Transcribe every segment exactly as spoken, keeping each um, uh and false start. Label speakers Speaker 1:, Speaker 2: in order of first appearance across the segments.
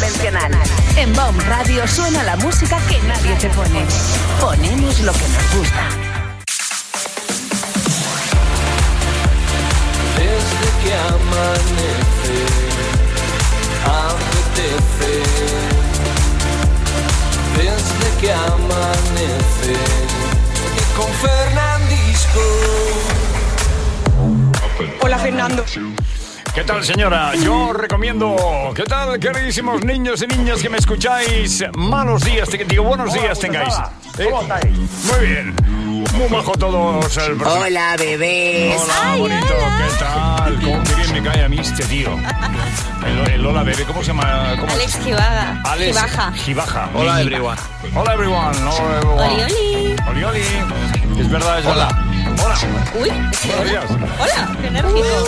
Speaker 1: convencional. En B O M Radio suena la música que nadie te pone. Ponemos lo que nos gusta.
Speaker 2: Desde que amanece, apetece. Desde que amanece, y con Fernandisco.
Speaker 3: Hola, Fernando.
Speaker 4: ¿Qué tal, señora? Yo recomiendo... ¿Qué tal, queridísimos niños y niñas que me escucháis? Malos días, te, digo, buenos
Speaker 5: Hola,
Speaker 4: días tengáis.
Speaker 5: ¿Eh? ¿Cómo estáis?
Speaker 4: Muy bien. Muy bajo todos el personal.
Speaker 6: Hola, bebés.
Speaker 4: Hola,
Speaker 7: Ay,
Speaker 4: bonito.
Speaker 7: hola.
Speaker 4: ¿Qué tal? ¿Cómo que bien me cae a mí este tío? El, el hola, bebé. ¿Cómo se llama? ¿Cómo
Speaker 7: Alex Givaga.
Speaker 4: Alex
Speaker 7: Givaja.
Speaker 4: Givaja.
Speaker 5: Hola,
Speaker 4: Mi-
Speaker 5: everyone.
Speaker 4: Hola, everyone. Hola, everyone.
Speaker 7: Oli, oli.
Speaker 4: Oli, oli. Es verdad, es
Speaker 5: Hola.
Speaker 4: verdad. Hola.
Speaker 7: Uy,
Speaker 4: Buenos
Speaker 7: hola.
Speaker 4: días.
Speaker 7: Hola, qué enérgico.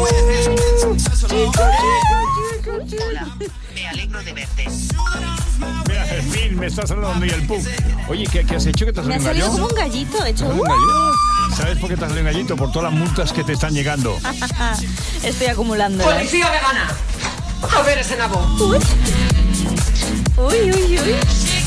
Speaker 6: Hola, me alegro de verte.
Speaker 4: Mira, el fin, me está saludando y el pum. Oye, ¿qué, ¿qué has hecho? ¿Que te has
Speaker 7: Me ha
Speaker 4: salido un
Speaker 7: salido
Speaker 4: gallo?
Speaker 7: como un gallito, he hecho.
Speaker 4: ¿Te has salido un gallo? ¿Sabes por qué te has salido un gallito? Por todas las multas que te están llegando.
Speaker 7: Estoy acumulando.
Speaker 3: Policía vegana. A ver ese nabo.
Speaker 7: Uy. Uy, uy, uy.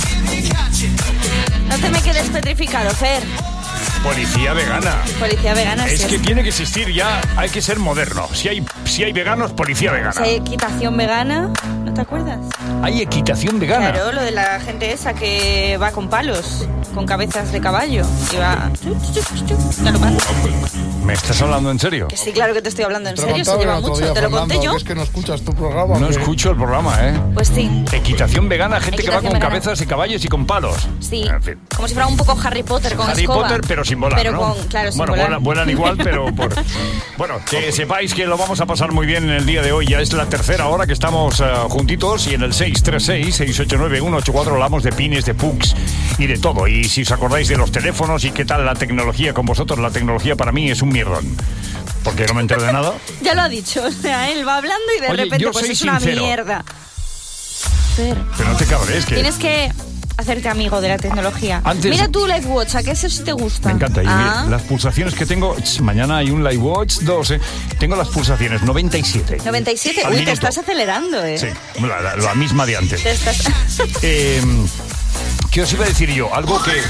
Speaker 7: No te me quedes petrificado, Fer.
Speaker 4: Policía vegana.
Speaker 7: Policía vegana,
Speaker 4: Es
Speaker 7: sí.
Speaker 4: que tiene que existir ya, hay que ser moderno. Si hay, si hay veganos, policía vegana.
Speaker 7: Si hay equitación vegana, ¿no te acuerdas?
Speaker 4: Hay equitación vegana.
Speaker 7: Claro, lo de la gente esa que va con palos, con cabezas de caballo. Y va... galopando.
Speaker 4: ¿Me estás hablando en serio?
Speaker 7: Que sí, claro que te estoy hablando en
Speaker 8: Te lo
Speaker 7: serio, se
Speaker 8: contaba
Speaker 7: lleva
Speaker 8: el otro
Speaker 7: mucho.
Speaker 8: día,
Speaker 7: ¿Te lo conté
Speaker 8: Fernando,
Speaker 7: yo?
Speaker 8: que es que no escuchas tu programa.
Speaker 4: No
Speaker 8: que-
Speaker 4: escucho el programa, ¿eh?
Speaker 7: Pues sí.
Speaker 4: Equitación vegana, gente que va
Speaker 7: Equitación
Speaker 4: con
Speaker 7: vegana.
Speaker 4: cabezas y caballos y con palos.
Speaker 7: Sí,
Speaker 4: En fin.
Speaker 7: como si fuera un poco Harry Potter con
Speaker 4: Harry
Speaker 7: escoba.
Speaker 4: Potter, pero sin volar,
Speaker 7: Pero
Speaker 4: ¿no?
Speaker 7: con, claro, sin
Speaker 4: bueno,
Speaker 7: volar.
Speaker 4: vuelan, vuelan igual, pero por... Bueno, que sepáis que lo vamos a pasar muy bien en el día de hoy. Ya es la tercera hora que estamos uh, juntitos y en el seis tres seis, seis ocho nueve, uno ocho cuatro hablamos de pines, de pugs y de todo. Y si os acordáis de los teléfonos y qué tal la tecnología con vosotros, la tecnología para mí es un mierdón. Porque no me entero de nada.
Speaker 7: Ya lo ha dicho, o sea, él va hablando y de
Speaker 4: Oye,
Speaker 7: repente
Speaker 4: yo
Speaker 7: pues
Speaker 4: soy
Speaker 7: es una
Speaker 4: sincero.
Speaker 7: mierda. Fer,
Speaker 4: Pero no te cabres, que...
Speaker 7: tienes que hacerte amigo de la tecnología.
Speaker 4: Antes-
Speaker 7: Mira tú Live Watch, ¿a qué eso sí te gusta?
Speaker 4: Me encanta. Y
Speaker 7: Ah,
Speaker 4: mira, las pulsaciones que tengo... ch, Mañana hay un Live Watch dos, ¿eh? Tengo las pulsaciones noventa y siete.
Speaker 7: noventa y siete.
Speaker 4: Al
Speaker 7: Uy, te
Speaker 4: minuto.
Speaker 7: estás acelerando, ¿eh?
Speaker 4: Sí, la, la- la misma de antes.
Speaker 7: Te estás...
Speaker 4: Eh, ¿Qué os iba a decir yo? Algo que...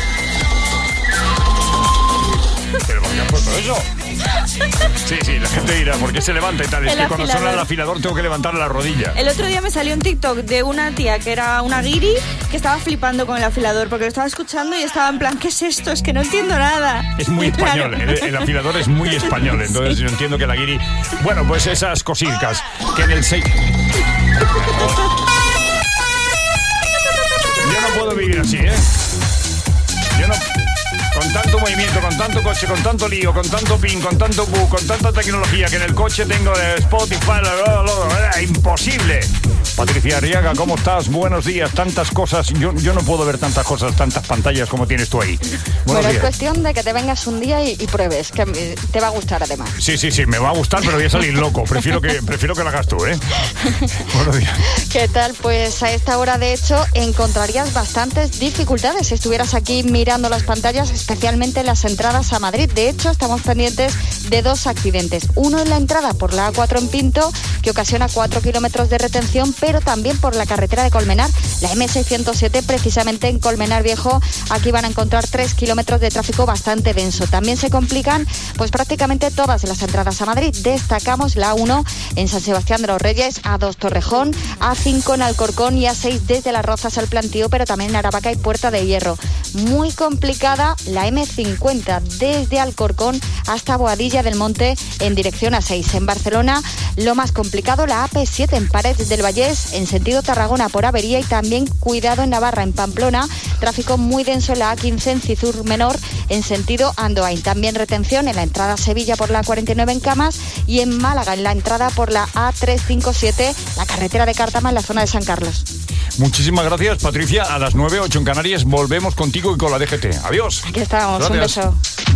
Speaker 4: ¿Pero por qué has puesto eso? Sí, sí, la gente dirá, ¿por qué se levanta y tal? Es
Speaker 7: El
Speaker 4: que cuando suena
Speaker 7: afilador.
Speaker 4: el afilador tengo que levantar la rodilla.
Speaker 7: El otro día me salió un TikTok de una tía que era una guiri que estaba flipando con el afilador porque lo estaba escuchando y estaba en plan, ¿qué es esto? Es que no entiendo nada.
Speaker 4: Es muy
Speaker 7: Y claro.
Speaker 4: español, el, el afilador es muy español, entonces yo entiendo que la guiri... Bueno, pues esas cositas que en el seis... Yo no puedo vivir así, ¿eh? Yo no... Con tanto movimiento, con tanto coche, con tanto lío, con tanto pin, con tanto bug, con tanta tecnología que en el coche tengo de Spotify, lo, lo, lo, era imposible. Patricia Arriaga, ¿cómo estás? Buenos días, tantas cosas. Yo, yo no puedo ver tantas cosas, tantas pantallas como tienes tú ahí. Buenos
Speaker 9: Bueno, es
Speaker 4: días.
Speaker 9: cuestión de que te vengas un día y, y pruebes, que eh, te va a gustar además.
Speaker 4: Sí, sí, sí, me va a gustar, pero voy a salir loco. Prefiero que, prefiero que lo hagas tú, ¿eh? Buenos días.
Speaker 9: ¿Qué tal? Pues a esta hora, de hecho, encontrarías bastantes dificultades si estuvieras aquí mirando las pantallas, especialmente en las entradas a Madrid. De hecho, estamos pendientes de dos accidentes. Uno en la entrada por la A cuatro en Pinto, que ocasiona cuatro kilómetros de retención, pero también por la carretera de Colmenar, la eme seiscientos siete, precisamente en Colmenar Viejo. Aquí van a encontrar tres kilómetros de tráfico bastante denso. También se complican pues prácticamente todas las entradas a Madrid. Destacamos la A uno en San Sebastián de los Reyes, A dos Torrejón, A cinco en Alcorcón y A seis desde Las Rozas al Plantío, pero también en Aravaca y Puerta de Hierro. Muy complicada la eme cincuenta desde Alcorcón hasta Boadilla del Monte en dirección A seis. En Barcelona, lo más complicado, la A P siete en Paredes del Vallés en sentido Tarragona por avería, y también cuidado en Navarra, en Pamplona, tráfico muy denso en la A quince en Cizur Menor en sentido Andoain. También retención en la entrada a Sevilla por la A cuarenta y nueve en Camas, y en Málaga en la entrada por la A trescientos cincuenta y siete, la carretera de Cártama en la zona de San Carlos.
Speaker 4: Muchísimas gracias, Patricia. A las nueve, ocho en Canarias, volvemos contigo y con la D G T. Adiós.
Speaker 9: Aquí estamos,
Speaker 4: Gracias.
Speaker 9: un beso.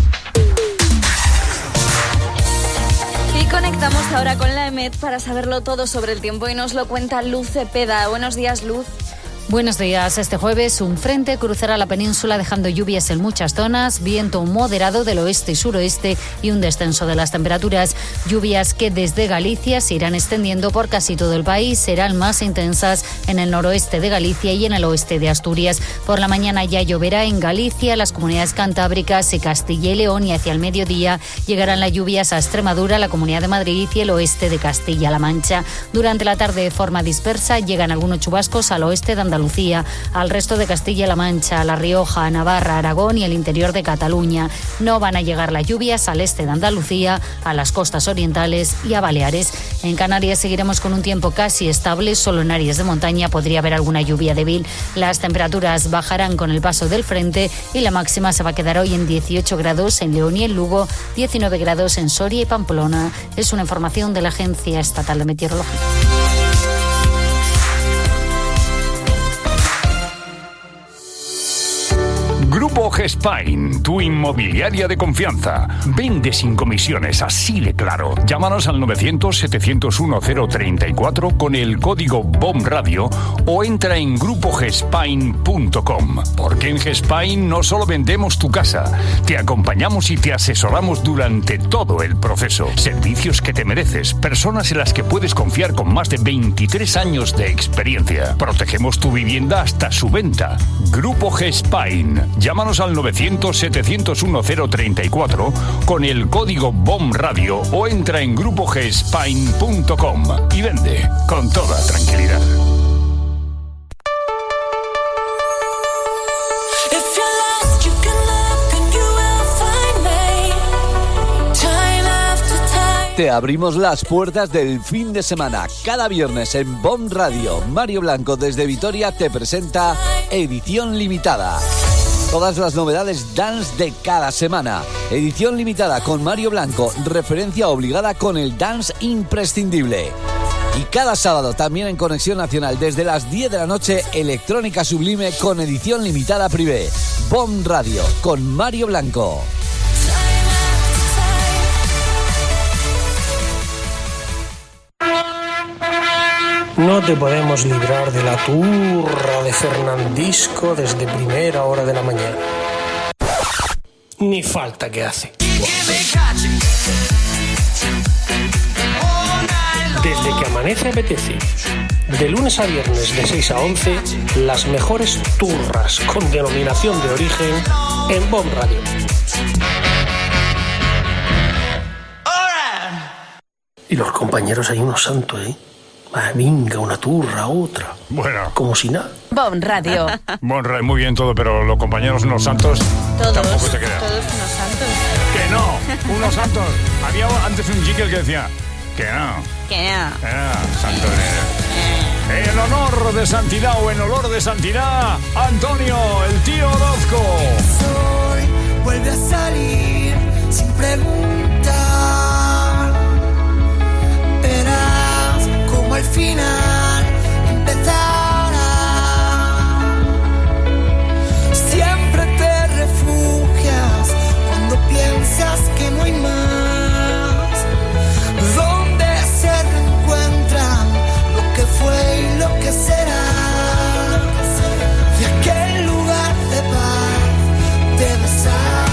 Speaker 7: Y conectamos ahora con la EMET para saberlo todo sobre el tiempo y nos lo cuenta Luz Cepeda. Buenos días, Luz.
Speaker 5: Buenos días. Este jueves un frente cruzará la península dejando lluvias en muchas zonas, viento moderado del oeste y suroeste y un descenso de las temperaturas. Lluvias que desde Galicia se irán extendiendo por casi todo el país. Serán más intensas en el noroeste de Galicia y en el oeste de Asturias. Por la mañana ya lloverá en Galicia, las comunidades cantábricas y Castilla y León, y hacia el mediodía llegarán las lluvias a Extremadura, la Comunidad de Madrid y el oeste de Castilla-La Mancha. Durante la tarde, de forma dispersa, llegan algunos chubascos al oeste de Andalucía. Andalucía, al resto de Castilla-La Mancha, La Rioja, Navarra, Aragón y el interior de Cataluña. No van a llegar las lluvias al este de Andalucía, a las costas orientales y a Baleares. En Canarias seguiremos con un tiempo casi estable, solo en áreas de montaña podría haber alguna lluvia débil. Las temperaturas bajarán con el paso del frente y la máxima se va a quedar hoy en dieciocho grados en León y en Lugo, diecinueve grados en Soria y Pamplona. Es una información de la Agencia Estatal de Meteorología.
Speaker 4: Grupo Gespain, tu inmobiliaria de confianza. Vende sin comisiones, así de claro. Llámanos al novecientos, setecientos uno, cero treinta y cuatro con el código B O M Radio o entra en grupo gespain punto com. Porque en Gespain no solo vendemos tu casa, te acompañamos y te asesoramos durante todo el proceso. Servicios que te mereces, personas en las que puedes confiar con más de veintitrés años de experiencia. Protegemos tu vivienda hasta su venta. Grupo Gespain. Llámanos al novecientos, setecientos uno, cero treinta y cuatro con el código B O M Radio o entra en grupo gespain punto com y vende con toda tranquilidad.
Speaker 8: Te abrimos las puertas del fin de semana. Cada viernes en B O M Radio, Mario Blanco desde Vitoria te presenta Edición Limitada. Todas las novedades dance de cada semana. Edición limitada con Mario Blanco, referencia obligada con el dance imprescindible. Y cada sábado también en Conexión Nacional desde las diez de la noche, Electrónica Sublime con edición limitada privé. B O M Radio con Mario Blanco.
Speaker 10: No te podemos librar de la turra de Fernandisco desde primera hora de la mañana. Ni falta que hace. Desde que amanece apetece. De lunes a viernes de seis a once, las mejores turras con denominación de origen en B O M Radio. Y los compañeros hay unos santos, ¿eh? Ah, venga, una turra, otra.
Speaker 4: Bueno.
Speaker 10: Como si nada.
Speaker 1: B O M Radio.
Speaker 4: B O M Radio, muy bien todo, pero los compañeros unos santos
Speaker 7: Todos,
Speaker 4: tampoco te quedan.
Speaker 7: todos unos santos.
Speaker 4: Que no, unos santos. Había antes un jingle que decía que no.
Speaker 7: Que no.
Speaker 4: Ah, santo de... En honor de santidad o en olor de santidad, Antonio, el tío Orozco.
Speaker 11: Soy, vuelve a salir sin preguntar. Verás como al final empezará. Siempre te refugias cuando piensas que no hay más. Donde se reencuentran lo que fue y lo que será. De aquel lugar de paz debes saber.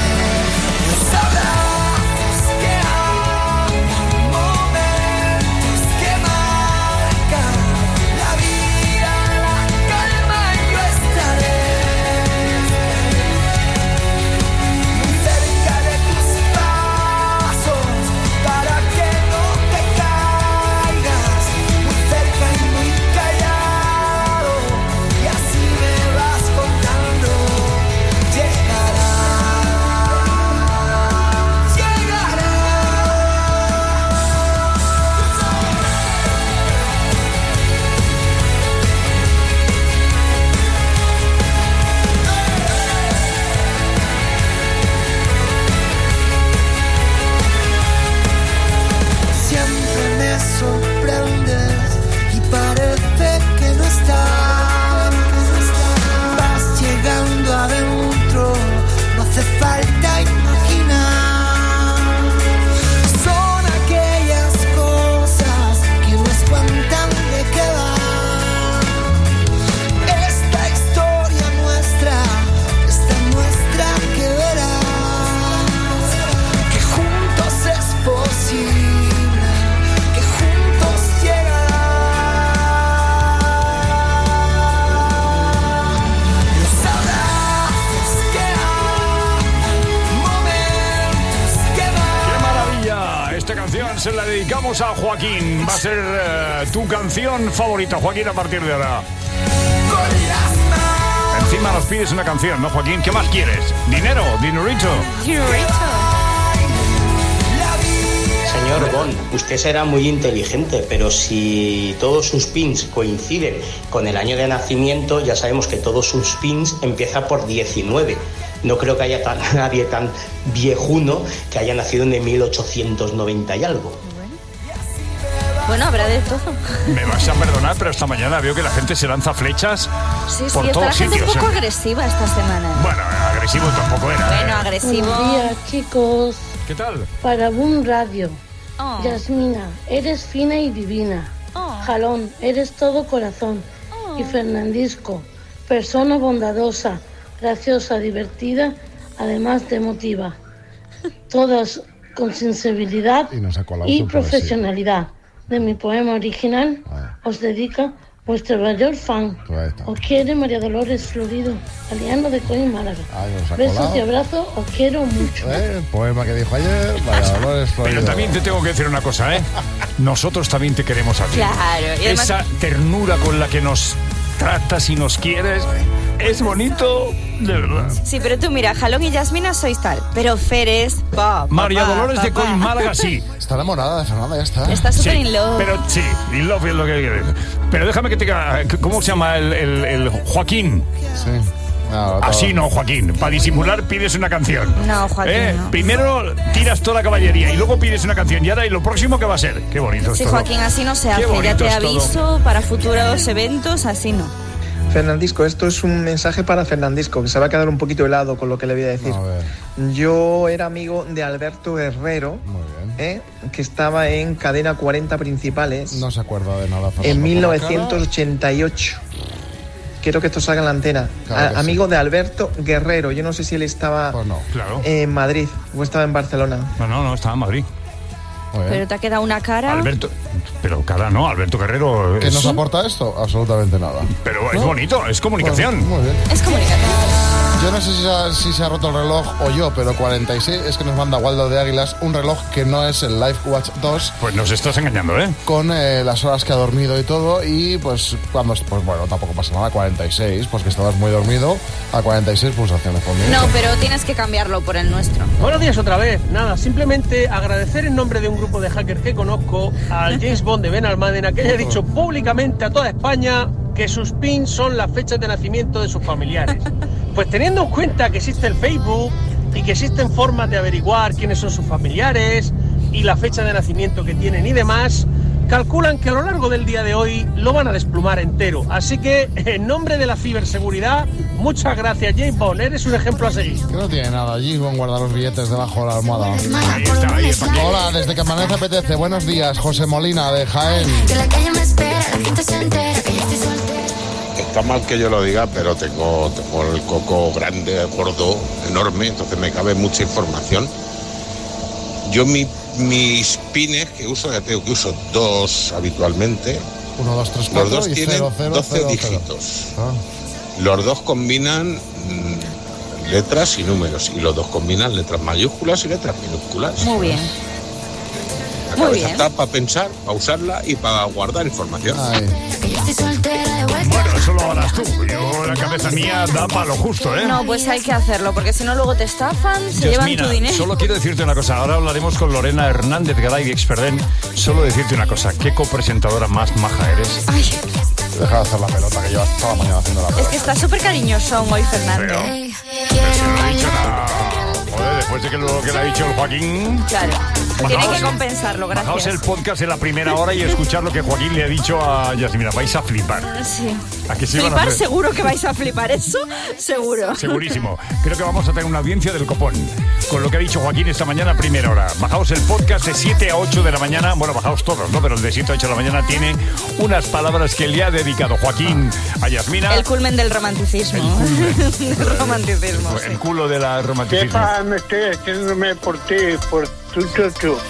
Speaker 11: Los abrazos que hay un momento
Speaker 4: se la dedicamos a Joaquín. Va a ser uh, tu canción favorita, Joaquín, a partir de ahora. Encima nos pides una canción, ¿no, Joaquín? ¿Qué más quieres? ¿Dinero? ¿Dinerito?
Speaker 7: Dinerito.
Speaker 12: Señor Bon, usted será muy inteligente, pero si todos sus pins coinciden con el año de nacimiento, ya sabemos que todos sus pins empiezan por diecinueve. No creo que haya tan, nadie tan viejuno que haya nacido en mil ochocientos noventa y algo.
Speaker 7: Bueno, habrá de todo.
Speaker 4: Me vas a perdonar, pero esta mañana veo que la gente se lanza flechas
Speaker 7: sí,
Speaker 4: por
Speaker 7: sí,
Speaker 4: todos
Speaker 7: está la gente
Speaker 4: sitios.
Speaker 7: un poco
Speaker 4: ¿eh?
Speaker 7: agresiva esta semana.
Speaker 4: Bueno, agresivo tampoco era.
Speaker 7: Bueno,
Speaker 4: ¿eh?
Speaker 7: agresivo.
Speaker 13: Buenos días, chicos.
Speaker 4: ¿Qué tal?
Speaker 13: Para Boom Radio.
Speaker 7: Oh.
Speaker 13: Yasmina, eres fina y divina.
Speaker 7: Oh.
Speaker 13: Jalón, eres todo corazón.
Speaker 7: Oh.
Speaker 13: Y Fernandisco, persona bondadosa, graciosa, divertida, además de emotiva. Todas con sensibilidad
Speaker 14: y, nos ha colado
Speaker 13: y
Speaker 14: su
Speaker 13: profesionalidad. De mi poema original, ah. os dedica vuestro mayor fan. Os quiere María Dolores Florido, aliano de Coín, Málaga.
Speaker 14: Ay,
Speaker 13: besos
Speaker 14: colado.
Speaker 13: y abrazos, os quiero mucho.
Speaker 14: ¿Eh? El poema que dijo ayer, María Dolores Florido.
Speaker 4: Pero también te tengo que decir una cosa, ¿eh? Nosotros también te queremos a ti.
Speaker 7: Claro. Y además...
Speaker 4: Esa ternura con la que nos tratas y nos quieres es bonito, de verdad.
Speaker 7: Sí, pero tú mira, Jalón y Yasmina sois tal, pero Fer es... Pa, pa,
Speaker 4: María
Speaker 7: pa,
Speaker 4: Dolores
Speaker 7: pa,
Speaker 4: de
Speaker 7: pa.
Speaker 4: Coín, Málaga, sí.
Speaker 14: Está enamorada de Fernanda, ya está.
Speaker 7: Está súper
Speaker 4: sí,
Speaker 7: in love.
Speaker 4: Pero sí, in love es lo que quieres. Pero déjame que te diga, ¿cómo se llama el, el, el Joaquín?
Speaker 14: Sí. No,
Speaker 4: Así no, Joaquín. Para disimular pides una canción.
Speaker 7: No, Joaquín,
Speaker 4: ¿Eh?
Speaker 7: no.
Speaker 4: Primero tiras toda la caballería y luego pides una canción. Y ahora, ¿y lo próximo qué va a ser? Qué bonito es
Speaker 7: Sí,
Speaker 4: todo.
Speaker 7: Joaquín, así no se
Speaker 4: Qué
Speaker 7: hace.
Speaker 4: bonito
Speaker 7: Ya te
Speaker 4: es
Speaker 7: aviso
Speaker 4: todo.
Speaker 7: para futuros eventos, así no.
Speaker 15: Fernandisco, esto es un mensaje para Fernandisco, que se va a quedar un poquito helado con lo que le voy a decir.
Speaker 14: A ver.
Speaker 15: Yo era amigo de Alberto Herrero,
Speaker 14: Muy bien.
Speaker 15: ¿eh? que estaba en Cadena cuarenta Principales
Speaker 14: No se acuerda de nada. Fernando,
Speaker 15: en
Speaker 14: por
Speaker 15: mil
Speaker 14: la
Speaker 15: novecientos ochenta y ocho. Quiero que esto salga en la antena.
Speaker 14: Claro que
Speaker 15: A- amigo
Speaker 14: sí.
Speaker 15: de Alberto Guerrero. Yo no sé si él estaba
Speaker 14: Pues no.
Speaker 4: Claro.
Speaker 15: en Madrid o estaba en Barcelona.
Speaker 4: No, no, no, estaba en Madrid.
Speaker 14: Muy bien.
Speaker 7: Pero te ha quedado una cara...
Speaker 4: Alberto, pero cara no, Alberto Guerrero
Speaker 14: ¿Qué
Speaker 4: es,
Speaker 14: nos aporta esto? Absolutamente nada.
Speaker 4: pero es
Speaker 14: ¿No?
Speaker 4: bonito, es comunicación.
Speaker 14: Bueno, muy bien.
Speaker 7: Es comunicación.
Speaker 14: Yo no sé si se, ha, si se ha roto el reloj o yo, pero cuarenta y seis es que nos manda Waldo de Águilas un reloj que no es el Life Watch dos.
Speaker 4: Pues nos estás engañando, ¿eh?
Speaker 14: Con eh, las horas que ha dormido y todo. Y pues cuando, pues bueno, tampoco pasa nada, cuarenta y seis, pues que estabas muy dormido, a cuarenta y seis pulsaciones por minuto.
Speaker 7: No, pero tienes que cambiarlo por el nuestro.
Speaker 10: Buenos días otra vez. Nada, simplemente agradecer en nombre de un grupo de hackers que conozco al James Bond de Ben Almádena, que haya dicho públicamente a toda España que sus pins son las fechas de nacimiento de sus familiares. Pues teniendo en cuenta que existe el Facebook y que existen formas de averiguar quiénes son sus familiares y la fecha de nacimiento que tienen y demás, calculan que a lo largo del día de hoy lo van a desplumar entero. Así que, en nombre de la ciberseguridad, muchas gracias, James Bond. Eres un ejemplo a seguir.
Speaker 14: Que no tiene nada allí con guardar los billetes debajo de la almohada.
Speaker 4: Ahí está, ahí está.
Speaker 14: Hola, desde que amanece apetece. Buenos días, José Molina de Jaén.
Speaker 16: Está mal que yo lo diga, pero tengo, tengo el coco grande, gordo, enorme, entonces me cabe mucha información. Yo mi, mis pines que uso, ya tengo que uso dos habitualmente.
Speaker 14: uno, dos, tres,
Speaker 16: Los
Speaker 14: cuatro
Speaker 16: dos
Speaker 14: y
Speaker 16: tienen
Speaker 14: cero, cero,
Speaker 16: doce
Speaker 14: cero, cero.
Speaker 16: dígitos.
Speaker 14: Ah.
Speaker 16: Los dos combinan mm, letras y números, y los dos combinan letras mayúsculas y letras minúsculas.
Speaker 7: Muy bien.
Speaker 16: La
Speaker 7: Muy
Speaker 16: cabeza
Speaker 7: bien.
Speaker 16: está para pensar, para usarla y para guardar información.
Speaker 14: Ay.
Speaker 4: Bueno, eso lo harás tú. Yo, la cabeza mía da para lo justo, ¿eh?
Speaker 7: No, pues hay que hacerlo, porque si no luego te estafan, se llevan
Speaker 4: Yasmina,
Speaker 7: tu dinero.
Speaker 4: solo quiero decirte una cosa. Ahora hablaremos con Lorena Hernández Garay de Experdent. Solo decirte una cosa. ¿Qué copresentadora más maja eres?
Speaker 7: Ay,
Speaker 14: Deja de hacer la pelota, que llevas toda la mañana haciendo la
Speaker 7: es
Speaker 14: pelota.
Speaker 7: que está súper cariñosón hoy, Fernando.
Speaker 4: Pero, pero si no lo he dicho nada. Joder, después de que lo que le ha dicho el Joaquín...
Speaker 7: Claro. Tiene
Speaker 4: Bajaos-
Speaker 7: que compensarlo,
Speaker 4: Bajaos
Speaker 7: gracias.
Speaker 4: el podcast en la primera hora y escuchar lo que Joaquín le ha dicho a Yasmina. Vais a flipar.
Speaker 7: Sí.
Speaker 4: ¿A que sí van a
Speaker 7: Flipar
Speaker 4: hacer?
Speaker 7: seguro que vais a flipar, eso seguro.
Speaker 4: Segurísimo. Creo que vamos a tener una audiencia del copón. Con lo que ha dicho Joaquín esta mañana a primera hora. Bajaos el podcast de siete a ocho de la mañana. Bueno, bajaos todos, ¿no? Pero el de siete a ocho de la mañana tiene unas palabras que le ha dedicado Joaquín a Yasmina.
Speaker 7: El culmen del romanticismo. del romanticismo,
Speaker 4: El
Speaker 7: sí.
Speaker 4: culo de la
Speaker 17: ¿Qué
Speaker 4: romanticismo.
Speaker 17: pasa? Me estoy haciéndome por ti, por tu, tu, tu.
Speaker 7: Eh,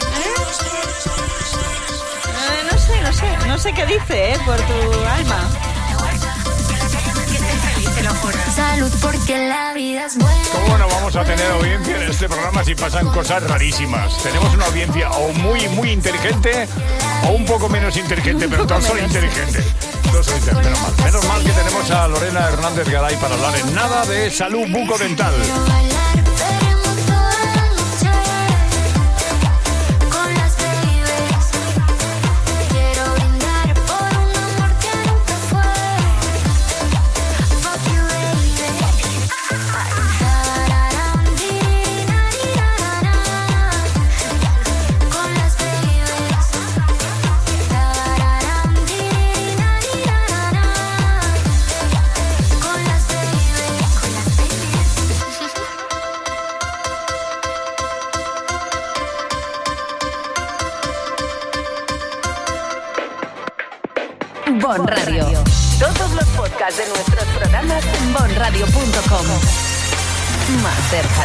Speaker 7: no sé, no sé. No sé qué dice, ¿eh? Por tu alma.
Speaker 18: Que estés feliz, te lo juro. salud porque la vida es buena.
Speaker 4: ¿Cómo no vamos a tener audiencia en este programa si pasan cosas rarísimas? Tenemos una audiencia o muy, muy inteligente o un poco menos inteligente, pero todos son inteligentes. Todos son inteligentes, menos mal. Menos mal que tenemos a Lorena Hernández Garay para hablar en nada de salud bucodental.
Speaker 1: Bon Radio. Todos los podcasts de nuestros programas en bon radio punto com. Más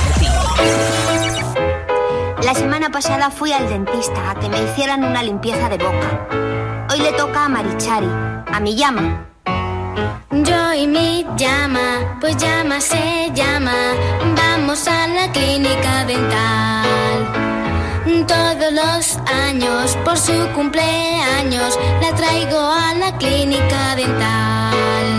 Speaker 1: cerca de ti.
Speaker 19: La semana pasada fui al dentista a que me hicieran una limpieza de boca. Hoy le toca a Marichari, a mi llama.
Speaker 18: Yo y mi llama, pues llama se llama. Vamos a la clínica dental. Todos los años, por su cumpleaños, la traigo a la clínica dental.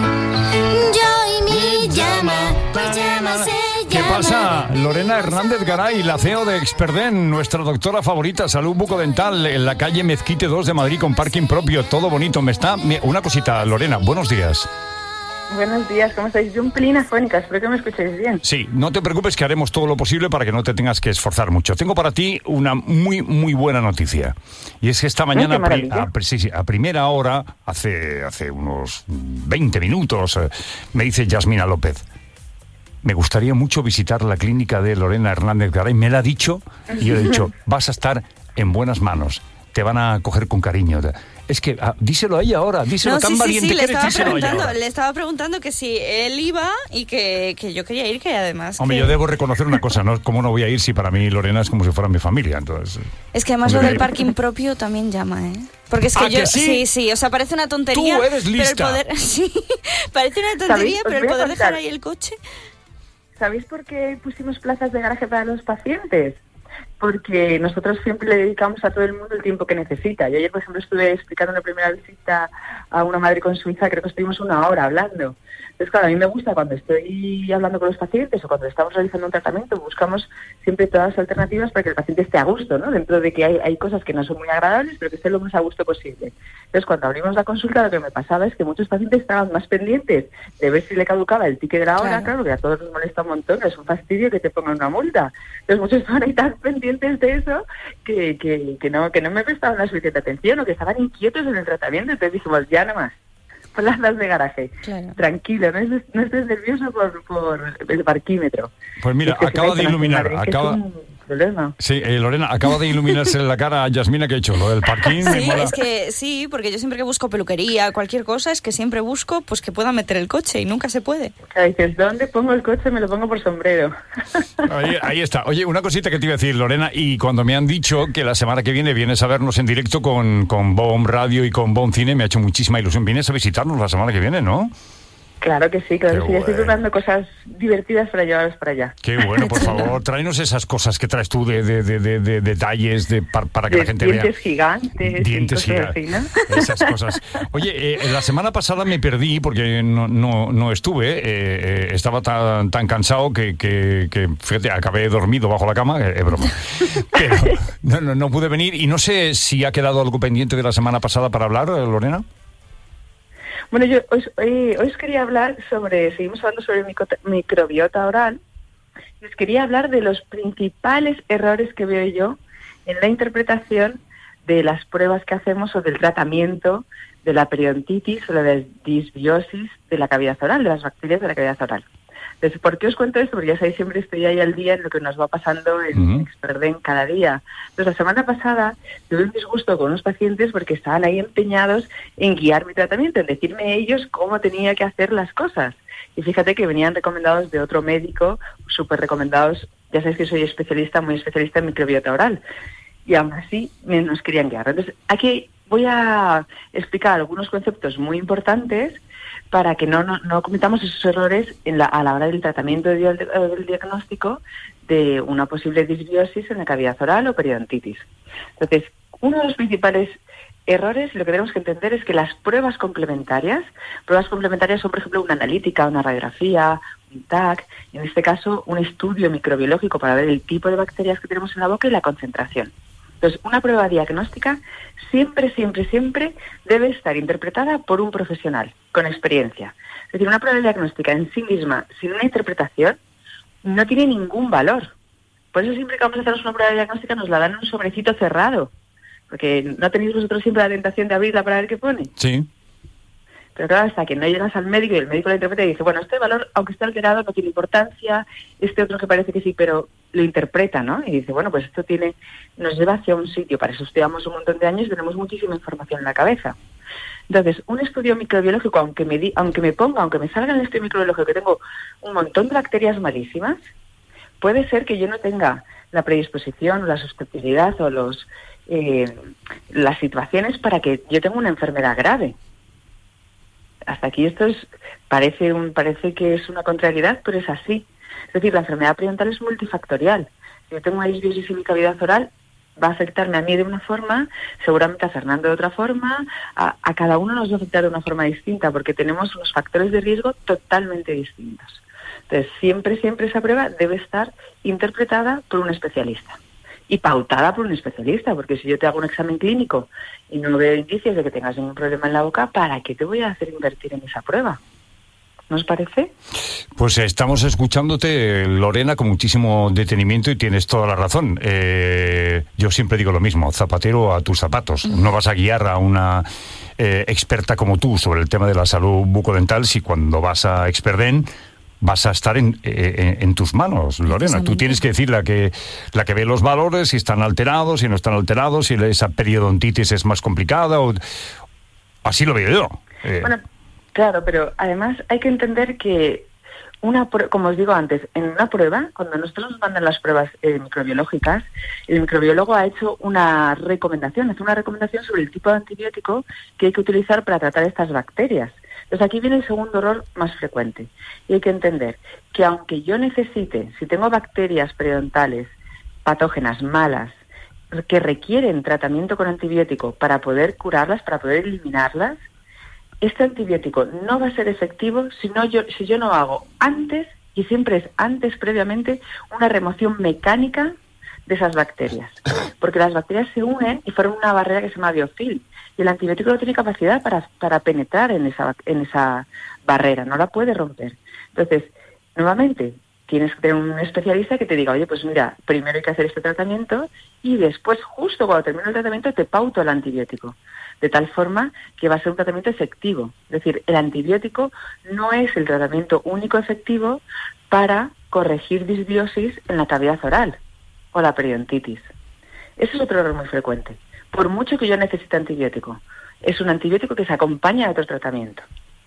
Speaker 18: Yo y mi llama, pues llama se llama.
Speaker 4: ¿Qué pasa? Lorena Hernández Garay, la C E O de Experden, nuestra doctora favorita, salud bucodental, en la calle Mezquite dos de Madrid con parking propio, todo bonito. Me está... Una cosita, Lorena, buenos días.
Speaker 20: Buenos días, ¿cómo estáis? Yo un pelín afónica, espero que me escuchéis bien.
Speaker 4: Sí, no te preocupes que haremos todo lo posible para que no te tengas que esforzar mucho. Tengo para ti una muy, muy buena noticia. Y es que esta mañana,
Speaker 20: Ay,
Speaker 4: a, a, sí, sí, a primera hora, hace, hace unos veinte minutos, eh, me dice Yasmina López, me gustaría mucho visitar la clínica de Lorena Hernández Garay. Me la ha dicho y yo le he dicho, vas a estar en buenas manos, te van a coger con cariño. Es que, ah, díselo a ella ahora, díselo
Speaker 7: no,
Speaker 4: tan
Speaker 7: sí,
Speaker 4: valiente
Speaker 7: sí, sí,
Speaker 4: que eres,
Speaker 7: le estaba
Speaker 4: díselo a ella
Speaker 7: preguntando,
Speaker 4: ahora.
Speaker 7: le estaba preguntando que si él iba y que, que yo quería ir, que además...
Speaker 4: Hombre,
Speaker 7: que...
Speaker 4: yo debo reconocer una cosa, ¿no? ¿Cómo no voy a ir si para mí Lorena es como si fuera mi familia? Entonces,
Speaker 7: Es que además
Speaker 4: ¿dónde
Speaker 7: lo del
Speaker 4: voy a ir?
Speaker 7: parking propio también llama, ¿eh? Porque es que
Speaker 4: ¿Ah,
Speaker 7: yo...
Speaker 4: que sí?
Speaker 7: sí, sí, o sea, parece una tontería.
Speaker 4: Tú eres lista.
Speaker 7: Pero el poder... Sí, parece una tontería,
Speaker 20: ¿Sabéis? Os
Speaker 7: pero el
Speaker 20: voy a
Speaker 7: poder dejar
Speaker 20: contar.
Speaker 7: ahí el coche...
Speaker 20: ¿Sabéis por qué pusimos plazas de garaje para los pacientes? Porque nosotros siempre le dedicamos a todo el mundo el tiempo que necesita. Yo ayer, por ejemplo, estuve explicando una primera visita a una madre con su hija, creo que estuvimos una hora hablando. Entonces, claro, a mí me gusta cuando estoy hablando con los pacientes o cuando estamos realizando un tratamiento, buscamos siempre todas las alternativas para que el paciente esté a gusto, ¿no? Dentro de que hay, hay cosas que no son muy agradables, pero que esté lo más a gusto posible. Entonces, cuando abrimos la consulta, lo que me pasaba es que muchos pacientes estaban más pendientes de ver si le caducaba el ticket de la hora, claro, claro, que a todos nos molesta un montón, es un fastidio que te pongan una multa. Entonces, muchos estaban ahí tan pendientes de eso que, que, que, no, que no me prestaban la suficiente atención o que estaban inquietos en el tratamiento. Entonces dijimos, ya nada más. Plazas de garaje. Claro. Tranquilo, no estés, no estés nervioso por, por el parquímetro.
Speaker 4: Pues mira,
Speaker 20: es que
Speaker 4: acaba de iluminar,
Speaker 20: Madrid,
Speaker 4: acaba...
Speaker 20: problema.
Speaker 4: Sí, eh, Lorena, acaba de iluminarse la cara a Yasmina que ha hecho, lo del parking.
Speaker 7: Sí, es que sí, porque yo siempre que busco peluquería, cualquier cosa, es que siempre busco pues que pueda meter el coche y nunca se puede.
Speaker 20: O sea, dices, ¿dónde pongo el coche? Me lo pongo por sombrero.
Speaker 4: Ahí, ahí está. Oye, una cosita que te iba a decir, Lorena, y cuando me han dicho que la semana que viene vienes a vernos en directo con, con Bon Radio y con Bon Cine, me ha hecho muchísima ilusión. Vienes a visitarnos la semana que viene, ¿no?
Speaker 20: Claro que sí, claro
Speaker 4: Qué
Speaker 20: que sí.
Speaker 4: bueno.
Speaker 20: Estoy preparando cosas divertidas para llevarlos para allá.
Speaker 4: Qué bueno, por favor, tráenos esas cosas que traes tú de, de, de, de, de detalles de, para, para que
Speaker 20: de
Speaker 4: la gente
Speaker 20: dientes
Speaker 4: vea.
Speaker 20: gigantes.
Speaker 4: Dientes
Speaker 20: y cosas
Speaker 4: gigantes.
Speaker 20: así, ¿no?
Speaker 4: Esas cosas. Oye, eh, la semana pasada me perdí porque no, no, no estuve. Eh, eh, estaba tan, tan cansado que, que, que, fíjate, acabé dormido bajo la cama. Es eh, broma. Pero no, no, no pude venir y no sé si ha quedado algo pendiente de la semana pasada para hablar, Lorena.
Speaker 20: Bueno, yo hoy, hoy, hoy os quería hablar sobre, seguimos hablando sobre el micro, microbiota oral, y os quería hablar de los principales errores que veo yo en la interpretación de las pruebas que hacemos o del tratamiento de la periodontitis o la disbiosis de la cavidad oral, de las bacterias de la cavidad oral. Entonces, ¿por qué os cuento esto? Porque ya sabéis, siempre estoy ahí al día en lo que nos va pasando en uh-huh. Experden cada día. Entonces, la semana pasada tuve un disgusto con unos pacientes porque estaban ahí empeñados en guiar mi tratamiento, en decirme ellos cómo tenía que hacer las cosas. Y fíjate que venían recomendados de otro médico, súper recomendados. Ya sabéis que soy especialista, muy especialista en microbiota oral. Y aún así me, nos querían guiar. Entonces, aquí voy a explicar algunos conceptos muy importantes para que no, no, no cometamos esos errores en la, a la hora del tratamiento y del, del diagnóstico de una posible disbiosis en la cavidad oral o periodontitis. Entonces, uno de los principales errores, lo que tenemos que entender es que las pruebas complementarias, pruebas complementarias son, por ejemplo, una analítica, una radiografía, un T A C, en este caso, un estudio microbiológico para ver el tipo de bacterias que tenemos en la boca y la concentración. Entonces, una prueba diagnóstica siempre, siempre, siempre debe estar interpretada por un profesional con experiencia. Es decir, una prueba diagnóstica en sí misma, sin una interpretación, no tiene ningún valor. Por eso siempre que vamos a hacernos una prueba diagnóstica nos la dan en un sobrecito cerrado. Porque ¿no tenéis vosotros siempre la tentación de abrirla para ver qué pone?
Speaker 4: Sí.
Speaker 20: Pero claro, hasta que no llegas al médico y el médico la interpreta y dice, bueno, este valor, aunque esté alterado, no tiene importancia, este otro que parece que sí, pero lo interpreta, ¿no? Y dice, bueno, pues esto tiene, nos lleva hacia un sitio, para eso estudiamos un montón de años y tenemos muchísima información en la cabeza. Entonces, un estudio microbiológico, aunque me, di, aunque me ponga, aunque me salga en el estudio microbiológico que tengo un montón de bacterias malísimas, puede ser que yo no tenga la predisposición o la susceptibilidad o los eh, las situaciones para que yo tenga una enfermedad grave. Hasta aquí esto es parece un parece que es una contrariedad, pero es así. Es decir, la enfermedad periodontal es multifactorial. Si yo tengo una disbiosis en mi cavidad oral, va a afectarme a mí de una forma, seguramente a Fernando de otra forma, a, a cada uno nos va a afectar de una forma distinta, porque tenemos unos factores de riesgo totalmente distintos. Entonces, siempre, siempre esa prueba debe estar interpretada por un especialista y pautada por un especialista, porque si yo te hago un examen clínico y no veo indicios de que tengas ningún problema en la boca, ¿para qué te voy a hacer invertir en esa prueba? ¿No os parece?
Speaker 4: Pues estamos escuchándote, Lorena, con muchísimo detenimiento y tienes toda la razón. Eh, yo siempre digo lo mismo, zapatero a tus zapatos. Mm. No vas a guiar a una eh, experta como tú sobre el tema de la salud bucodental si cuando vas a Experden vas a estar en, en, en tus manos, Lorena. Tú tienes que decir la que la que ve los valores, si están alterados, si no están alterados, si esa periodontitis es más complicada. O... Así lo veo yo. Eh...
Speaker 20: Bueno, claro, pero además hay que entender que, una como os digo antes, en una prueba, cuando nosotros nos mandan las pruebas eh, microbiológicas, el microbiólogo ha hecho una recomendación, hace una recomendación sobre el tipo de antibiótico que hay que utilizar para tratar estas bacterias. Entonces aquí viene el segundo error más frecuente. Y hay que entender que aunque yo necesite, si tengo bacterias periodontales patógenas malas, que requieren tratamiento con antibiótico para poder curarlas, para poder eliminarlas, este antibiótico no va a ser efectivo si, no yo, si yo no hago antes, y siempre es antes previamente, una remoción mecánica de esas bacterias. Porque las bacterias se unen y forman una barrera que se llama biofilm. Y el antibiótico no tiene capacidad para, para penetrar en esa, en esa barrera, no la puede romper. Entonces, nuevamente, tienes que tener un especialista que te diga, oye, pues mira, primero hay que hacer este tratamiento y después, justo cuando termine el tratamiento, te pauto el antibiótico. De tal forma que va a ser un tratamiento efectivo. Es decir, el antibiótico no es el tratamiento único efectivo para corregir disbiosis en la cavidad oral o la periodontitis. Ese es otro error muy frecuente. Por mucho que yo necesite antibiótico, es un antibiótico que se acompaña de otro tratamiento.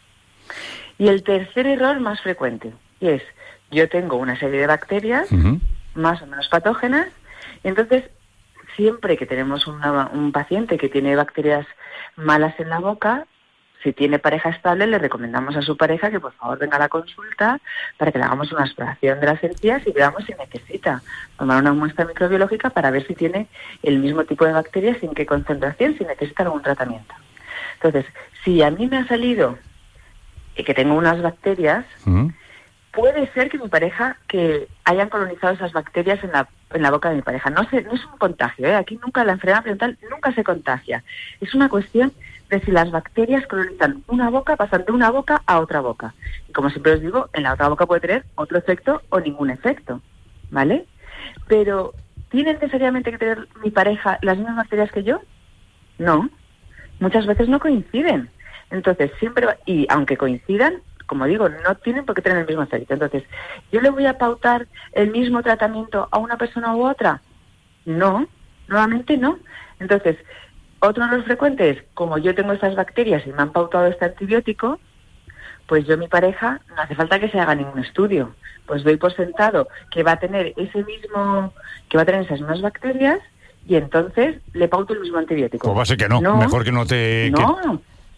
Speaker 20: Y el tercer error más frecuente, y es, yo tengo una serie de bacterias, uh-huh. más o menos patógenas, y entonces, siempre que tenemos una, un paciente que tiene bacterias malas en la boca, si tiene pareja estable, le recomendamos a su pareja que por favor venga a la consulta para que le hagamos una exploración de las encías y veamos si necesita tomar una muestra microbiológica para ver si tiene el mismo tipo de bacterias, sin qué concentración, si necesita algún tratamiento. Entonces, si a mí me ha salido que tengo unas bacterias, uh-huh. puede ser que mi pareja, que hayan colonizado esas bacterias en la, en la boca de mi pareja. No, se, no es un contagio, ¿eh? Aquí nunca, la enfermedad periodontal nunca se contagia. Es una cuestión de si las bacterias colonizan una boca, pasan de una boca a otra boca. Y como siempre os digo, en la otra boca puede tener otro efecto o ningún efecto, ¿vale? Pero, ¿tiene necesariamente que tener mi pareja las mismas bacterias que yo? No. Muchas veces no coinciden. Entonces, siempre, va, y aunque coincidan, como digo, no tienen por qué tener el mismo efecto. Entonces, ¿yo le voy a pautar el mismo tratamiento a una persona u otra? No, nuevamente no. Entonces, otro error frecuente es, como yo tengo estas bacterias y me han pautado este antibiótico, pues yo, mi pareja, no hace falta que se haga ningún estudio. Pues doy por sentado que va a tener ese mismo, que va a tener esas mismas bacterias y entonces le pauto el mismo antibiótico.
Speaker 4: Pues va a ser que no, no. Mejor que no te...
Speaker 20: No,
Speaker 4: que...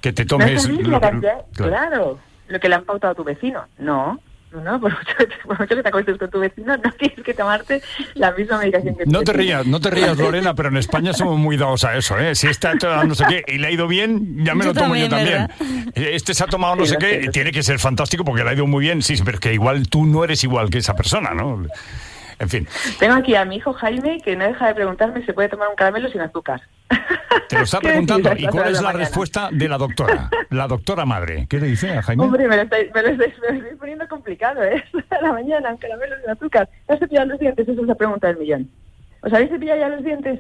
Speaker 4: que te tomes...
Speaker 20: No la cantidad, claro. claro, lo que le han pautado a tu vecino. No, no, por mucho, que te, por mucho que te acuestes con tu vecino, no tienes que tomarte la misma medicación que tu
Speaker 4: No te
Speaker 20: vecino.
Speaker 4: rías, no te rías, Lorena, pero en España somos muy dados a eso, ¿eh? Si está no sé qué y le ha ido bien, ya me
Speaker 7: Yo
Speaker 4: lo tomo
Speaker 7: también,
Speaker 4: yo también.
Speaker 7: ¿verdad?
Speaker 4: Este se ha tomado no
Speaker 20: Sí,
Speaker 4: sé
Speaker 20: lo
Speaker 4: qué,
Speaker 20: sé, lo sé.
Speaker 4: tiene que ser fantástico porque le ha ido muy bien, sí, pero que igual tú no eres igual que esa persona, ¿no? En fin.
Speaker 20: Tengo aquí a mi hijo Jaime que no deja de preguntarme si se puede tomar un caramelo sin azúcar.
Speaker 4: Te lo está
Speaker 20: ¿Qué
Speaker 4: preguntando.
Speaker 20: decís a
Speaker 4: ¿Y cuál
Speaker 20: estas
Speaker 4: es
Speaker 20: horas de
Speaker 4: la
Speaker 20: la mañana?
Speaker 4: respuesta de la doctora? La doctora madre. ¿Qué le dice a Jaime?
Speaker 20: Hombre, me lo, estáis, me, lo estáis, me lo estáis poniendo complicado, ¿eh? A la mañana, un caramelo sin azúcar. ¿Te has cepillado los dientes? Esa es la pregunta del millón. ¿Os habéis cepillado ya los dientes?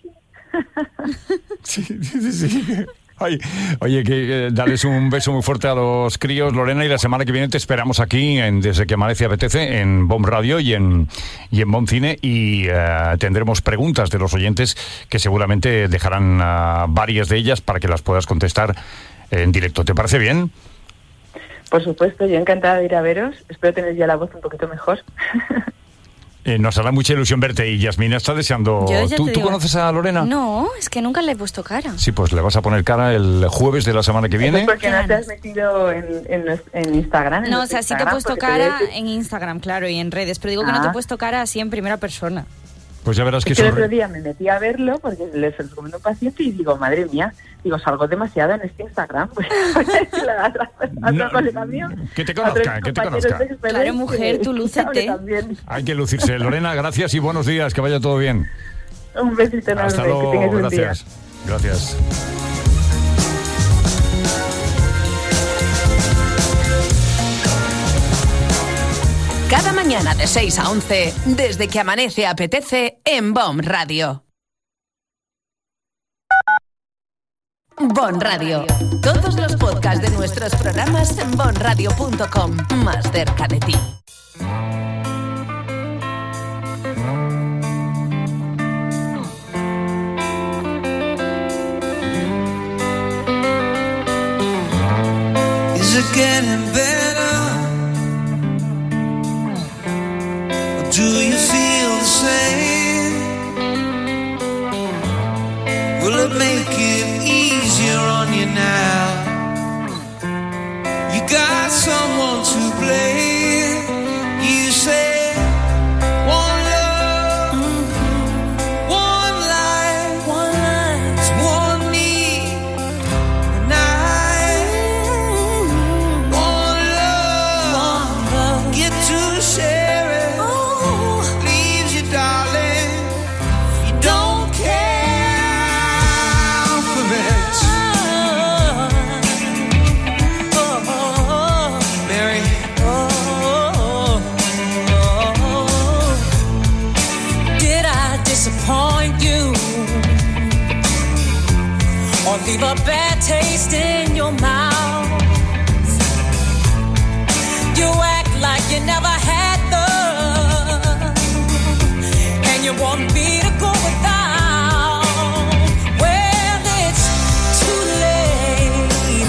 Speaker 4: Sí, sí, sí. Ay, oye, que eh, darles un beso muy fuerte a los críos, Lorena, y la semana que viene te esperamos aquí en Desde que Amanece Apetece, en Bomb Radio y en, y en Bomb Cine, y uh, tendremos preguntas de los oyentes que seguramente dejarán uh, varias de ellas para que las puedas contestar en directo. ¿Te parece bien?
Speaker 20: Por supuesto, yo encantada de ir a veros. Espero tener ya la voz un poquito mejor.
Speaker 4: Eh, nos hará mucha ilusión verte y Yasmina está deseando...
Speaker 7: Yo ya
Speaker 4: ¿Tú,
Speaker 7: te
Speaker 4: ¿tú
Speaker 7: digo-
Speaker 4: conoces a Lorena?
Speaker 7: No, es que nunca le he puesto cara.
Speaker 4: Sí, pues le vas a poner cara el jueves de la semana que
Speaker 20: Eso
Speaker 4: viene.
Speaker 20: es porque no te has metido en, en, en Instagram. en
Speaker 7: No, o
Speaker 20: nuestro
Speaker 7: sea, sí te he
Speaker 20: Instagram,
Speaker 7: puesto
Speaker 20: porque te voy a
Speaker 7: cara
Speaker 20: decir-
Speaker 7: en Instagram, claro, y en redes, pero digo que no te
Speaker 20: Ah.
Speaker 7: he puesto cara así en primera persona.
Speaker 4: Pues ya verás que
Speaker 20: Es que el
Speaker 4: son...
Speaker 20: otro día me metí a verlo porque les recomiendo a un paciente y digo, madre mía, digo, salgo demasiado en este Instagram. Pues, la- la- a otro
Speaker 4: No,
Speaker 20: colega mío,
Speaker 4: que te
Speaker 20: a tres
Speaker 4: conozca, que te
Speaker 20: compañeros
Speaker 4: conozca.
Speaker 20: de Express,
Speaker 7: Claro, mujer,
Speaker 20: que-
Speaker 7: tú
Speaker 20: que
Speaker 7: lúcete.
Speaker 20: hable también.
Speaker 4: Hay que lucirse. Lorena, gracias y buenos días, que vaya todo bien.
Speaker 20: Un besito enorme,
Speaker 4: Hasta
Speaker 20: que
Speaker 4: luego,
Speaker 20: tengas un día.
Speaker 4: gracias. Gracias.
Speaker 1: Cada mañana de seis a once, desde que amanece apetece en Bomb Radio. Bon Radio. Todos los podcasts de nuestros programas en bon radio punto com. Más cerca de ti.
Speaker 11: Is it getting better? Or do you feel the same? Will it make it easier on you now? You got someone to blame. You say one love, one life, one life, it's one need. And I, one love, get to share it. Leaves you, darling. You don't care for it. Mary.
Speaker 21: Did I disappoint you or leave a bad taste in your mouth? You act like you never had love, and you want me to go without. Well, it's too late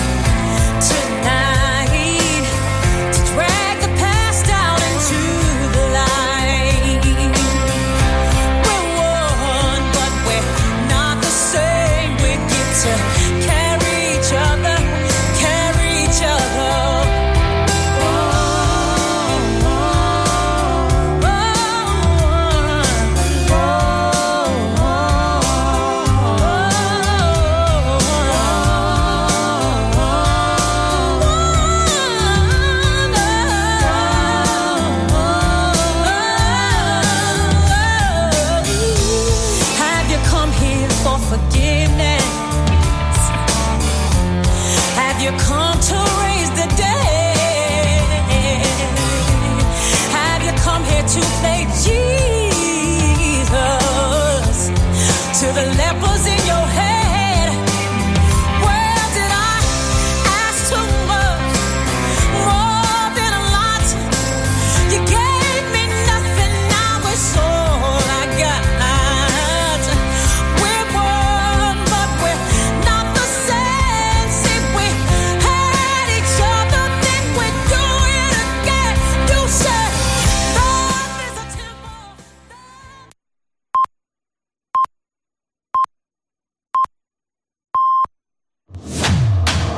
Speaker 21: tonight to drag the past down into the light. We're one, but we're not the same. We get to carry each other, carry each other. Oh, oh, oh, oh.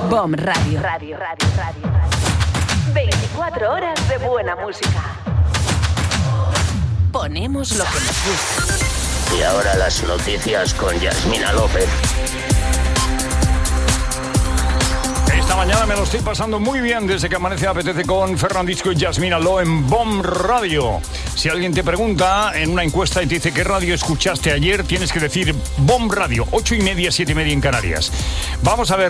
Speaker 1: BOM Radio. Radio, radio, radio. veinticuatro horas de buena música. Ponemos lo que nos gusta.
Speaker 2: Y ahora las noticias con Yasmina López.
Speaker 4: Esta mañana me lo estoy pasando muy bien desde que amanece apetece con Fernandisco y Yasmina Lo en BOM Radio. Si alguien te pregunta en una encuesta y te dice qué radio escuchaste ayer, tienes que decir BOM Radio, ocho y media, siete y media en Canarias. Vamos a ver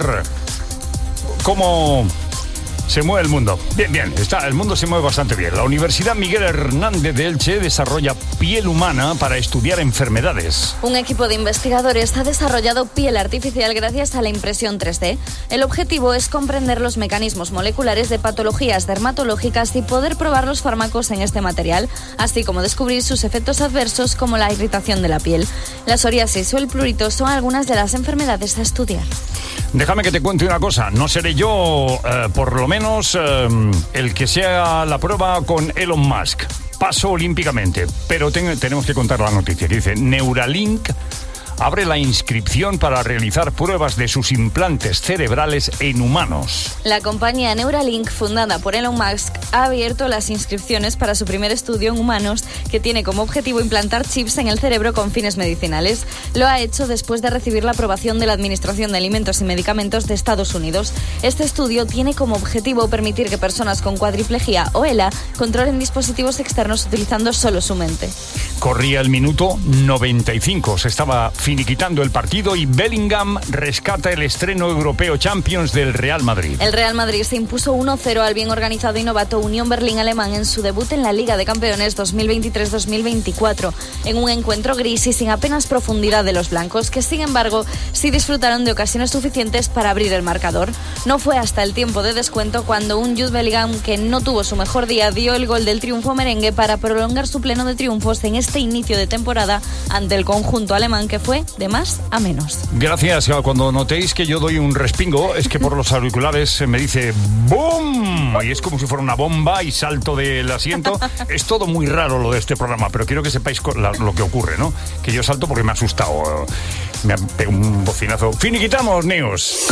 Speaker 4: cómo se mueve el mundo. Bien, bien, está, el mundo se mueve bastante bien. La Universidad Miguel Hernández de Elche desarrolla piel humana para estudiar enfermedades.
Speaker 22: Un equipo de investigadores ha desarrollado piel artificial gracias a la impresión tres D. El objetivo es comprender los mecanismos moleculares de patologías dermatológicas y poder probar los fármacos en este material, así como descubrir sus efectos adversos como la irritación de la piel. La psoriasis o el prurito son algunas de las enfermedades a estudiar.
Speaker 4: Déjame que te cuente una cosa. No seré yo, eh, por lo menos, eh, el que sea la prueba con Elon Musk. Paso olímpicamente. Pero ten- tenemos que contar la noticia. Que dice, Neuralink abre la inscripción para realizar pruebas de sus implantes cerebrales en humanos.
Speaker 22: La compañía Neuralink, fundada por Elon Musk, ha abierto las inscripciones para su primer estudio en humanos, que tiene como objetivo implantar chips en el cerebro con fines medicinales. Lo ha hecho después de recibir la aprobación de la Administración de Alimentos y Medicamentos de Estados Unidos. Este estudio tiene como objetivo permitir que personas con cuadriplegia o E L A controlen dispositivos externos utilizando solo su mente.
Speaker 4: Corría el minuto noventa y cinco. Se estaba finiquitando el partido y Bellingham rescata el estreno europeo Champions del Real Madrid.
Speaker 22: El Real Madrid se impuso uno cero al bien organizado y novato Unión Berlín alemán en su debut en la Liga de Campeones dos mil veintitrés dos mil veinticuatro, en un encuentro gris y sin apenas profundidad de los blancos, que sin embargo sí disfrutaron de ocasiones suficientes para abrir el marcador. No fue hasta el tiempo de descuento cuando un Jude Bellingham, que no tuvo su mejor día, dio el gol del triunfo merengue para prolongar su pleno de triunfos en este inicio de temporada ante el conjunto alemán, que fue de más a menos.
Speaker 4: Gracias. Cuando notéis que yo doy un respingo, es que por los auriculares me dice ¡boom! Y es como si fuera una bomba y salto del asiento. Es todo muy raro lo de este programa, pero quiero que sepáis lo que ocurre, ¿no? Que yo salto porque me ha asustado. Me ha pegado un bocinazo. Finiquitamos, News.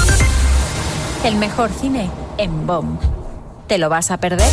Speaker 1: El mejor cine en BOM. ¿Te lo vas a perder?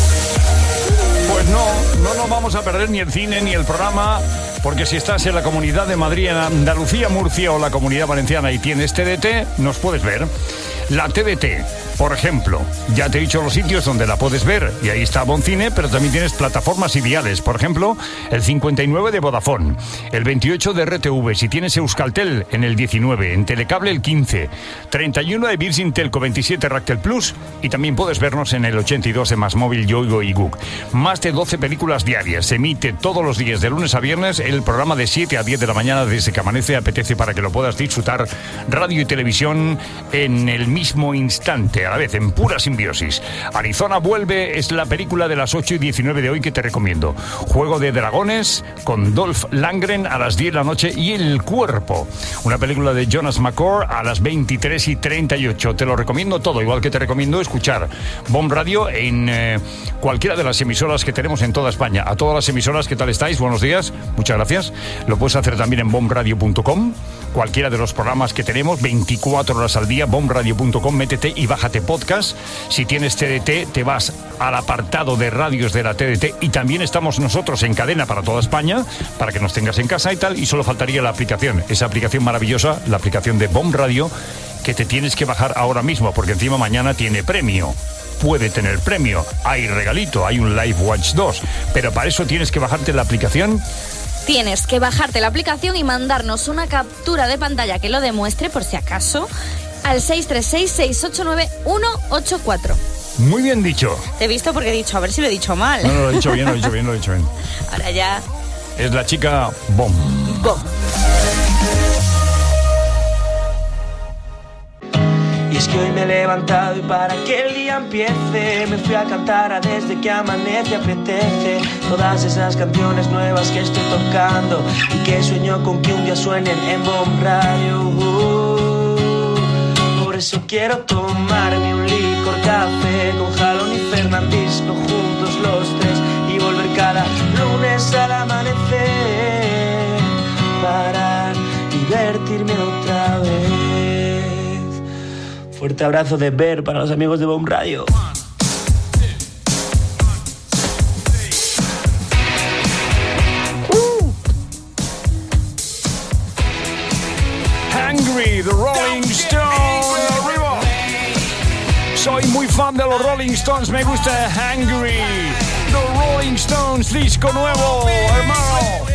Speaker 4: Pues no, no nos vamos a perder ni el cine ni el programa, porque si estás en la Comunidad de Madrid, en Andalucía, Murcia o la Comunidad Valenciana y tienes T D T, nos puedes ver. La T D T, por ejemplo, ya te he dicho los sitios donde la puedes ver, y ahí está Boncine, pero también tienes plataformas ideales, por ejemplo, el cincuenta y nueve de Vodafone, el veintiocho de R T V, si tienes Euskaltel, en el diecinueve, en Telecable el quince, treinta y uno de Virgin Telco, veintisiete Ractel Plus, y también puedes vernos en el ochenta y dos de Más Móvil, Yoigo y Gug. Más de doce películas diarias, se emite todos los días de lunes a viernes el programa de siete a diez de la mañana desde que amanece apetece para que lo puedas disfrutar, radio y televisión en el mismo instante, a la vez, en pura simbiosis. Arizona vuelve, es la película de las ocho y diecinueve de hoy que te recomiendo. Juego de Dragones con Dolph Lundgren a las diez de la noche y El Cuerpo, una película de Jonas McCord a las veintitrés y treinta y ocho. Te lo recomiendo todo, igual que te recomiendo escuchar BOM Radio en eh, cualquiera de las emisoras que tenemos en toda España. A todas las emisoras, ¿qué tal estáis? Buenos días, muchas gracias. Lo puedes hacer también en bom radio punto com, cualquiera de los programas que tenemos, veinticuatro horas al día, bom radio punto com, métete y bájate podcast. Si tienes T D T, te vas al apartado de radios de la T D T y también estamos nosotros en cadena para toda España, para que nos tengas en casa y tal, y solo faltaría la aplicación, esa aplicación maravillosa, la aplicación de BOM Radio, que te tienes que bajar ahora mismo, porque encima mañana tiene premio. Puede tener premio, hay regalito, hay un Live Watch dos, pero para eso tienes que bajarte la aplicación.
Speaker 22: Tienes que bajarte la aplicación y mandarnos una captura de pantalla que lo demuestre, por si acaso, al seis tres seis, seis ocho nueve, uno ocho cuatro.
Speaker 4: Muy bien dicho.
Speaker 7: Te he visto porque he dicho, a ver si lo he dicho mal.
Speaker 4: No, no, lo he dicho bien, lo he dicho bien, lo he dicho bien.
Speaker 22: Ahora ya.
Speaker 4: Es la chica BOM.
Speaker 22: BOM.
Speaker 23: Y es que hoy me he levantado y para que el día empiece me fui a cantar a desde que amanece apetece todas esas canciones nuevas que estoy tocando y que sueño con que un día suenen en BOM Radio. Por eso quiero tomarme un licor café con Jalón y Fernandisco juntos los tres y volver cada lunes al amanecer para divertirme otra vez. Fuerte abrazo de Ver para los amigos de Bomb Radio.
Speaker 4: Hungry, The Rolling Stones. Arriba. Soy muy fan de los Rolling Stones, me gusta Hungry. The Rolling Stones, disco nuevo, hermano.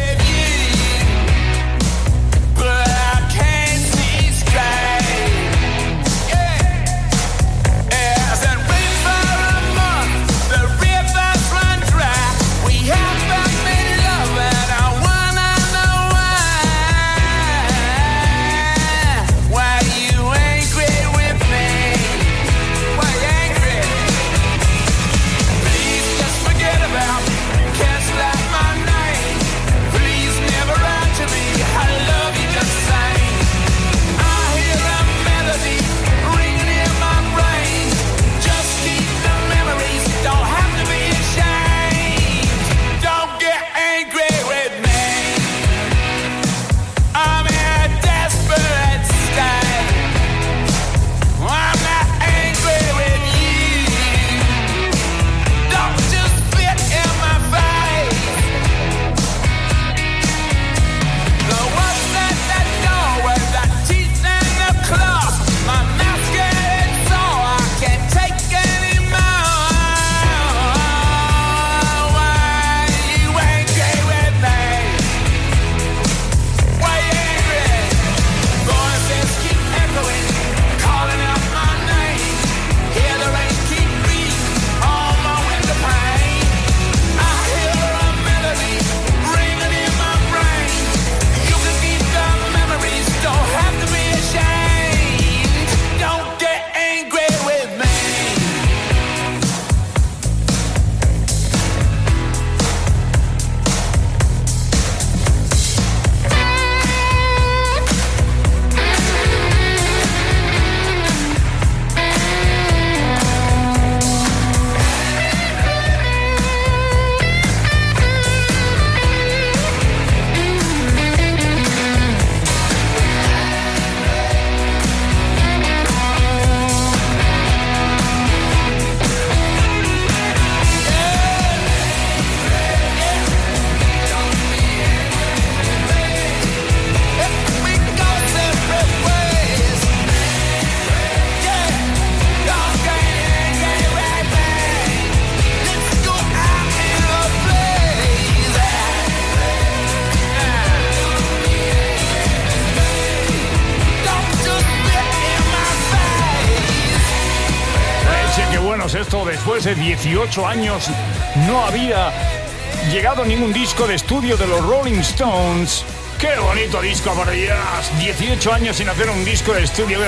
Speaker 4: Esto después de dieciocho años no había llegado ningún disco de estudio de los Rolling Stones. ¡Qué bonito disco, por Dios! dieciocho años sin hacer un disco de estudio.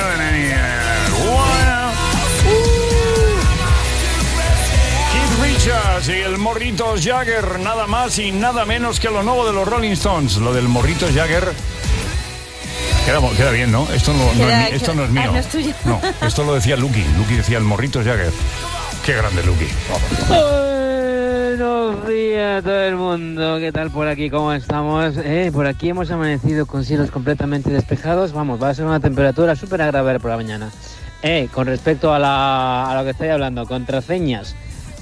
Speaker 4: Keith Richards y el Morrito Jagger, nada más y nada menos que lo nuevo de los Rolling Stones. Lo del Morrito Jagger queda, queda bien, ¿no? Esto no, no,
Speaker 7: Queda-
Speaker 4: es, esto no es
Speaker 7: queda-
Speaker 4: mío.
Speaker 7: ah, no es tuyo.
Speaker 4: No, esto lo decía Lucky. Lucky decía el Morrito Jagger. Qué grande Lucky.
Speaker 3: Buenos días a todo el mundo, ¿qué tal por aquí? ¿Cómo estamos? Eh, por aquí hemos amanecido con cielos completamente despejados. Vamos, va a ser una temperatura súper agradable por la mañana. Eh, con respecto a, la, a lo que estoy hablando, contraseñas,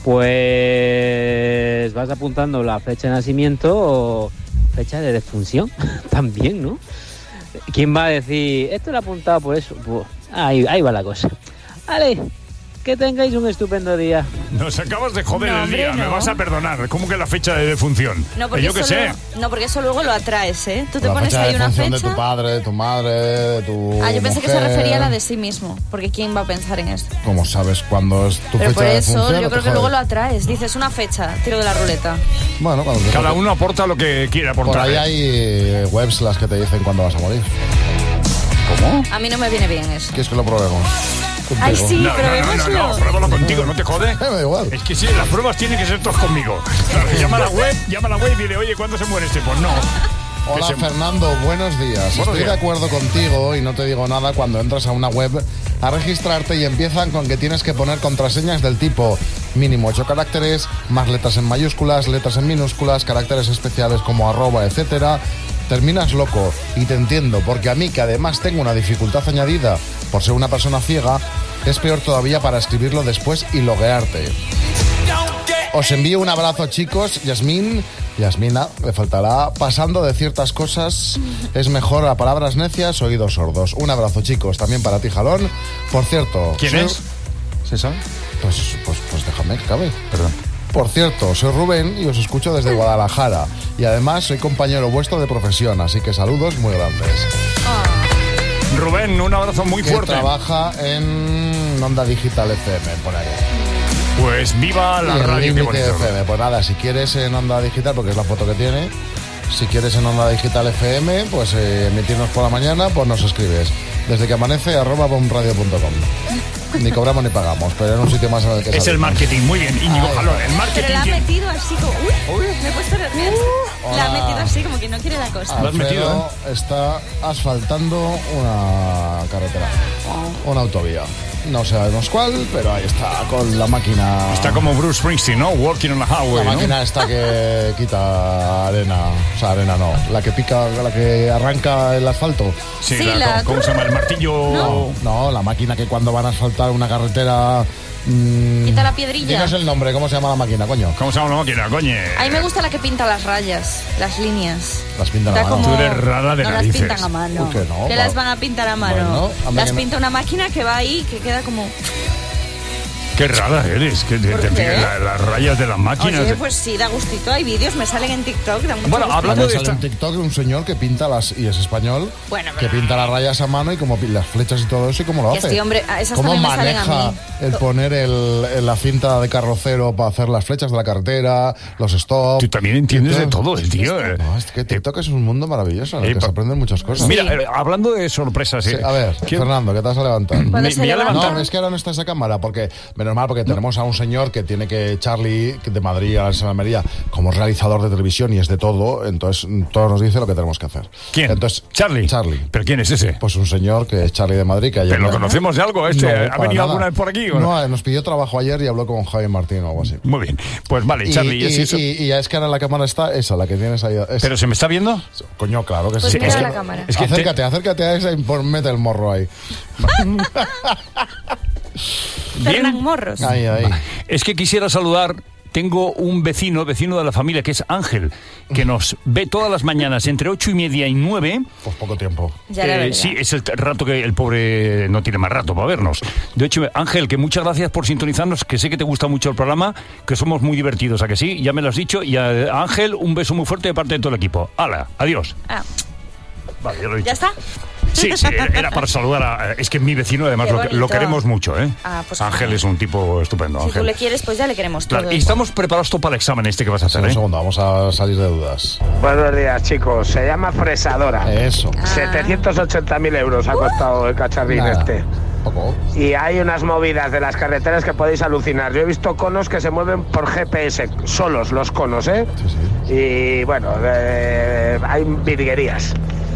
Speaker 3: pues vas apuntando la fecha de nacimiento o fecha de defunción, también, ¿no? ¿Quién va a decir, esto lo he apuntado por eso? Pues, ahí, ahí va la cosa. Vale. Que tengáis un estupendo día.
Speaker 4: Nos acabas de joder
Speaker 7: No,
Speaker 4: el
Speaker 7: hombre,
Speaker 4: día, me
Speaker 7: no.
Speaker 4: vas a perdonar. ¿Cómo que la fecha de defunción?
Speaker 7: No, porque
Speaker 4: yo qué
Speaker 7: eso
Speaker 4: sé.
Speaker 7: luego- no, porque eso luego lo atraes, ¿eh? Tú te
Speaker 14: La
Speaker 7: pones
Speaker 14: fecha
Speaker 7: ahí
Speaker 14: de
Speaker 7: una
Speaker 14: función
Speaker 7: fecha.
Speaker 14: de tu padre, de tu madre, de tu
Speaker 7: Ah, yo pensé que se
Speaker 14: mujer.
Speaker 7: refería a la de sí mismo, porque ¿quién va a pensar en eso?
Speaker 14: ¿Cómo sabes cuándo es tu
Speaker 7: Pero
Speaker 14: fecha
Speaker 7: por
Speaker 14: de
Speaker 7: eso
Speaker 14: defunción?
Speaker 7: yo
Speaker 14: No
Speaker 7: creo
Speaker 14: te
Speaker 7: que luego
Speaker 14: jodes.
Speaker 7: lo atraes. Dices una fecha, tiro de la ruleta.
Speaker 14: Bueno, cuando te
Speaker 4: Cada
Speaker 14: toque.
Speaker 4: uno aporta lo que quiere aportar.
Speaker 14: Por ahí
Speaker 4: ¿eh?
Speaker 14: hay eh, webs las que te dicen cuándo vas a morir.
Speaker 4: ¿Cómo?
Speaker 7: A mí no me viene bien eso.
Speaker 14: ¿Quieres que lo probemos?
Speaker 7: Ay,
Speaker 14: Contigo.
Speaker 7: sí,
Speaker 4: No, no, no, no,
Speaker 7: probémoslo.
Speaker 4: no, pruébalo contigo, ¿no te jode?
Speaker 14: Me da igual.
Speaker 4: Es que sí, las pruebas tienen que ser todas conmigo. Llama a la web, llama a la web y dile, oye, ¿cuándo se muere este? Pues no.
Speaker 14: Hola
Speaker 4: Que se-
Speaker 14: Fernando, buenos días.
Speaker 4: Buenos
Speaker 14: Estoy
Speaker 4: días.
Speaker 14: de acuerdo contigo y no te digo nada cuando entras a una web a registrarte y empiezan con que tienes que poner contraseñas del tipo mínimo ocho caracteres, más letras en mayúsculas, letras en minúsculas, caracteres especiales como arroba, etcétera. Terminas loco y te entiendo, porque a mí, que además tengo una dificultad añadida por ser una persona ciega, es peor todavía para escribirlo después y loguearte. Os envío un abrazo, chicos. Yasmín, Yasmina, le faltará. Pasando de ciertas cosas, es mejor a palabras necias, oídos sordos. Un abrazo, chicos, también para ti, Jalón. Por cierto...
Speaker 4: ¿Quién
Speaker 14: soy...
Speaker 4: es? ¿Se sabe?
Speaker 14: Pues, pues, pues déjame que acabe.
Speaker 4: Perdón.
Speaker 14: Por cierto, soy Rubén y os escucho desde Guadalajara. Y además soy compañero vuestro de profesión, así que saludos muy grandes.
Speaker 4: Rubén, un abrazo muy
Speaker 14: que
Speaker 4: fuerte.
Speaker 14: Trabaja en Onda Digital F M, por ahí.
Speaker 4: Pues viva la
Speaker 14: y
Speaker 4: radio, qué
Speaker 14: Límite
Speaker 4: bonito.
Speaker 14: F M. Pues nada, si quieres en Onda Digital, porque es la foto que tiene, si quieres en Onda Digital F M, pues eh, emitirnos por la mañana, pues nos escribes. Desde que amanece, arroba bomradio punto com. Ni cobramos ni pagamos, pero en un sitio más en el que
Speaker 4: Es
Speaker 14: salimos.
Speaker 4: el marketing, muy bien. Íñigo Jalón, el marketing.
Speaker 7: Pero la ha
Speaker 4: tiene-
Speaker 7: metido así como... Uy, me he puesto nerviosa. La ha
Speaker 14: hola.
Speaker 7: metido así como que no quiere la cosa.
Speaker 14: Alfredo está asfaltando una carretera, una autovía. No sabemos cuál, pero ahí está, con la máquina.
Speaker 4: Está como Bruce Springsteen, ¿no? Walking on a highway,
Speaker 14: La
Speaker 4: ¿no?
Speaker 14: máquina esta que quita arena, o sea, arena no, la que pica, la que arranca el asfalto.
Speaker 4: Sí, Sí, la- la- ¿cómo se llama? El martillo.
Speaker 14: No, no, la máquina que cuando van a asfaltar una carretera. mmm,
Speaker 7: Quita la piedrilla.
Speaker 14: Dinos el nombre, ¿cómo se llama la máquina, coño?
Speaker 4: ¿Cómo se llama la máquina, coño?
Speaker 7: A mí me gusta la que pinta las rayas, las líneas.
Speaker 14: Las pintan a
Speaker 7: Está
Speaker 14: mano.
Speaker 7: como-
Speaker 4: Tú eres rara de
Speaker 7: no las
Speaker 4: narices.
Speaker 7: pintan a mano.
Speaker 14: Uy, que no,
Speaker 7: que
Speaker 14: va.
Speaker 7: las van a pintar a mano.
Speaker 14: Bueno, a mí
Speaker 7: las
Speaker 14: que no-
Speaker 7: pinta una máquina que va ahí, que queda como...
Speaker 4: Qué rara eres, que te, te
Speaker 7: qué?
Speaker 4: fijas la- las rayas de las máquinas.
Speaker 7: Oye, pues sí, da gustito. Hay vídeos, me salen en TikTok. Da mucho
Speaker 4: Bueno,
Speaker 7: gusto.
Speaker 4: hablando de
Speaker 14: Sale
Speaker 4: esta-
Speaker 14: en TikTok un señor que pinta las, y es español,
Speaker 7: Bueno,
Speaker 14: que pinta las rayas a mano y como pi- las flechas y todo eso y cómo lo
Speaker 7: Que
Speaker 14: hace.
Speaker 7: este hombre, a esas
Speaker 14: ¿Cómo
Speaker 7: también me salen a
Speaker 14: maneja
Speaker 7: mí.
Speaker 14: el poner el, el- la cinta de carrocero para hacer las flechas de la carretera, los stops?
Speaker 4: Tú también entiendes de todo, el tío. eh.
Speaker 14: No, es que TikTok es un mundo maravilloso en el
Speaker 4: Eh,
Speaker 14: que se
Speaker 4: pa-
Speaker 14: aprenden muchas cosas.
Speaker 4: Mira, eh, hablando de sorpresas.
Speaker 14: Sí,
Speaker 4: eh,
Speaker 14: a ver,
Speaker 4: ¿qué-
Speaker 14: Fernando, ¿qué te vas a levantar?
Speaker 4: Me- me voy a levantar.
Speaker 14: No, es que ahora no está esa cámara, porque, menos mal, porque tenemos a un señor que tiene que, Charlie, de Madrid a la Almería, como realizador de televisión y es de todo, entonces mm, todo nos dice lo que tenemos que hacer.
Speaker 4: ¿Quién?
Speaker 14: Entonces,
Speaker 4: Charlie.
Speaker 14: Charlie.
Speaker 4: ¿Pero quién es ese?
Speaker 14: Pues un señor que es Charlie de Madrid, que ayer...
Speaker 4: ¿Pero lo conocemos de algo? ¿Este
Speaker 14: No,
Speaker 4: ha
Speaker 14: para
Speaker 4: venido
Speaker 14: nada.
Speaker 4: alguna vez por aquí? ¿o
Speaker 14: No, nos pidió trabajo ayer y habló con Javi Martín o algo así.
Speaker 4: Muy bien. Pues vale,
Speaker 14: Y,
Speaker 4: Charlie,
Speaker 14: y,
Speaker 4: ¿es eso?
Speaker 14: y- y ya es que ahora la cámara está esa, la que tienes ahí. esa.
Speaker 4: ¿Pero se me está viendo?
Speaker 14: Coño, claro que
Speaker 7: Pues
Speaker 14: sí.
Speaker 7: mira
Speaker 14: Es que-
Speaker 7: la cámara.
Speaker 4: es que te-
Speaker 14: acércate, acércate a esa y pon- mete el morro ahí.
Speaker 7: Fernán Morros.
Speaker 14: Ahí, ahí.
Speaker 4: Es que quisiera saludar. Tengo un vecino, vecino de la familia, que es Ángel, que nos ve todas las mañanas entre ocho y media y nueve.
Speaker 14: Pues poco tiempo.
Speaker 7: Ya era verdad.
Speaker 4: sí, es el t- rato que el pobre no tiene más rato para vernos. De hecho, Ángel, que muchas gracias por sintonizarnos, que sé que te gusta mucho el programa, que somos muy divertidos, ¿a que sí? Ya me lo has dicho. Y a Ángel, un beso muy fuerte de parte de todo el equipo. ¡Hala! Adiós.
Speaker 7: Ah,
Speaker 4: Vale, ya lo he
Speaker 7: ¿ya
Speaker 4: dicho.
Speaker 7: está?
Speaker 4: Sí, sí, era para saludar a... Es que mi vecino, además,
Speaker 7: Qué
Speaker 4: lo, lo
Speaker 7: bonito.
Speaker 4: queremos mucho, ¿eh?
Speaker 7: Ah, pues
Speaker 4: Ángel
Speaker 7: genial.
Speaker 4: es un tipo estupendo,
Speaker 7: Si tú
Speaker 4: Ángel.
Speaker 7: le quieres, pues ya le queremos todo.
Speaker 4: Claro, y estamos preparados todo para el examen este que vas a hacer,
Speaker 14: Un
Speaker 4: ¿eh?
Speaker 14: segundo, vamos a salir de dudas.
Speaker 17: Buenos días, chicos. Se llama fresadora.
Speaker 14: Eso.
Speaker 17: setecientos ochenta mil euros ha costado el cacharrín
Speaker 14: Nada.
Speaker 17: este.
Speaker 14: Poco.
Speaker 17: Y hay unas movidas de las carreteras que podéis alucinar. Yo he visto conos que se mueven por G P S, solos los conos, ¿eh?
Speaker 14: Sí, sí.
Speaker 17: Y bueno, eh, hay virguerías.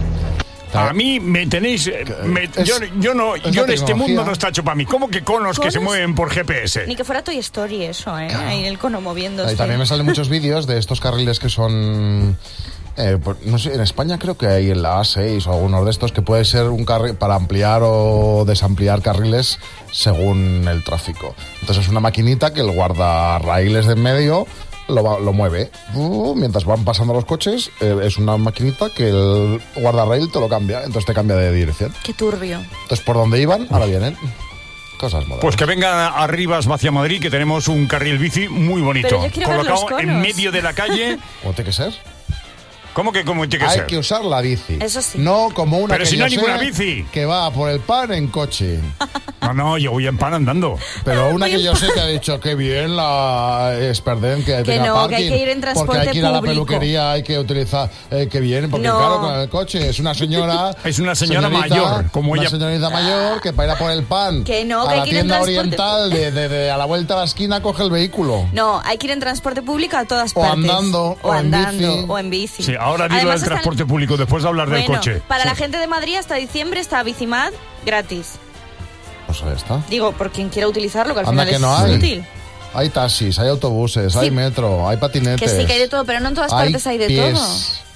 Speaker 4: A mí me tenéis... eh, me-
Speaker 14: Es-
Speaker 4: yo, yo no,
Speaker 14: es
Speaker 4: yo
Speaker 14: la
Speaker 4: en este
Speaker 14: tecnología.
Speaker 4: mundo no está hecho para mí. ¿Cómo que conos que se
Speaker 7: ¿Conos?
Speaker 4: mueven por G P S?
Speaker 7: Ni que fuera Toy Story eso, ¿eh? Ahí el cono moviéndose.
Speaker 14: Y también me salen muchos vídeos de estos carriles que son... eh, por- no sé, en España creo que hay en la A seis o algunos de estos que puede ser un carril para ampliar o desampliar carriles según el tráfico. Entonces es una maquinita que el guardarraíles de en medio lo, va- lo mueve. Uh, mientras van pasando los coches, eh, es una maquinita que el guardarraíl te lo cambia, entonces te cambia de dirección.
Speaker 7: Qué turbio.
Speaker 14: Entonces por donde iban, ahora vienen. Cosas modernas.
Speaker 4: Pues que venga arriba hacia Madrid, que tenemos un carril bici muy bonito.
Speaker 7: Pero yo quiero ver
Speaker 4: colocado
Speaker 7: los
Speaker 4: en
Speaker 7: conos.
Speaker 4: medio de la calle.
Speaker 14: ¿Cómo tiene que ser?
Speaker 4: ¿Cómo que cómo tiene que
Speaker 14: Hay
Speaker 4: ser?
Speaker 14: que usar la bici.
Speaker 7: Eso sí.
Speaker 14: No como una
Speaker 4: Pero
Speaker 14: que
Speaker 4: si no
Speaker 14: yo
Speaker 4: hay ninguna
Speaker 14: sé
Speaker 4: bici.
Speaker 14: que va por el pan en coche.
Speaker 4: No, no, yo voy en pan andando.
Speaker 14: Pero una que yo sé que ha dicho que bien la Esperdén que, tenga
Speaker 7: no, que hay
Speaker 14: parking,
Speaker 7: que ir en transporte
Speaker 14: porque hay que ir a la
Speaker 7: público.
Speaker 14: peluquería, hay que utilizar eh, que bien, porque
Speaker 7: No.
Speaker 14: claro, con el coche es una señora
Speaker 4: Es una señora
Speaker 14: señorita,
Speaker 4: mayor, como
Speaker 14: una
Speaker 4: ella.
Speaker 14: señorita mayor que para ir a por el pan
Speaker 7: Que no,
Speaker 14: a
Speaker 7: que hay
Speaker 14: la
Speaker 7: que ir en
Speaker 14: tienda
Speaker 7: transporte.
Speaker 14: oriental de, de- de a la vuelta a la esquina coge el vehículo.
Speaker 7: No, hay que ir en transporte público a todas
Speaker 14: O
Speaker 7: partes.
Speaker 14: andando,
Speaker 7: O
Speaker 14: o en
Speaker 7: andando,
Speaker 14: bici.
Speaker 7: o en bici.
Speaker 4: Sí, ahora dilo
Speaker 7: Además
Speaker 4: del
Speaker 7: están-
Speaker 4: transporte público después de hablar del
Speaker 7: Bueno,
Speaker 4: coche.
Speaker 7: para la gente de Madrid hasta diciembre está Bicimad gratis.
Speaker 14: Pues ahí está.
Speaker 7: Digo, por quien quiera utilizarlo, que al
Speaker 14: Anda
Speaker 7: final
Speaker 14: que no
Speaker 7: es
Speaker 14: hay.
Speaker 7: útil.
Speaker 14: Hay taxis, hay autobuses,
Speaker 7: Sí.
Speaker 14: hay metro, hay patinetes.
Speaker 7: Que sí, que hay de todo, pero no en todas
Speaker 14: hay
Speaker 7: partes hay de
Speaker 14: pies.
Speaker 7: todo.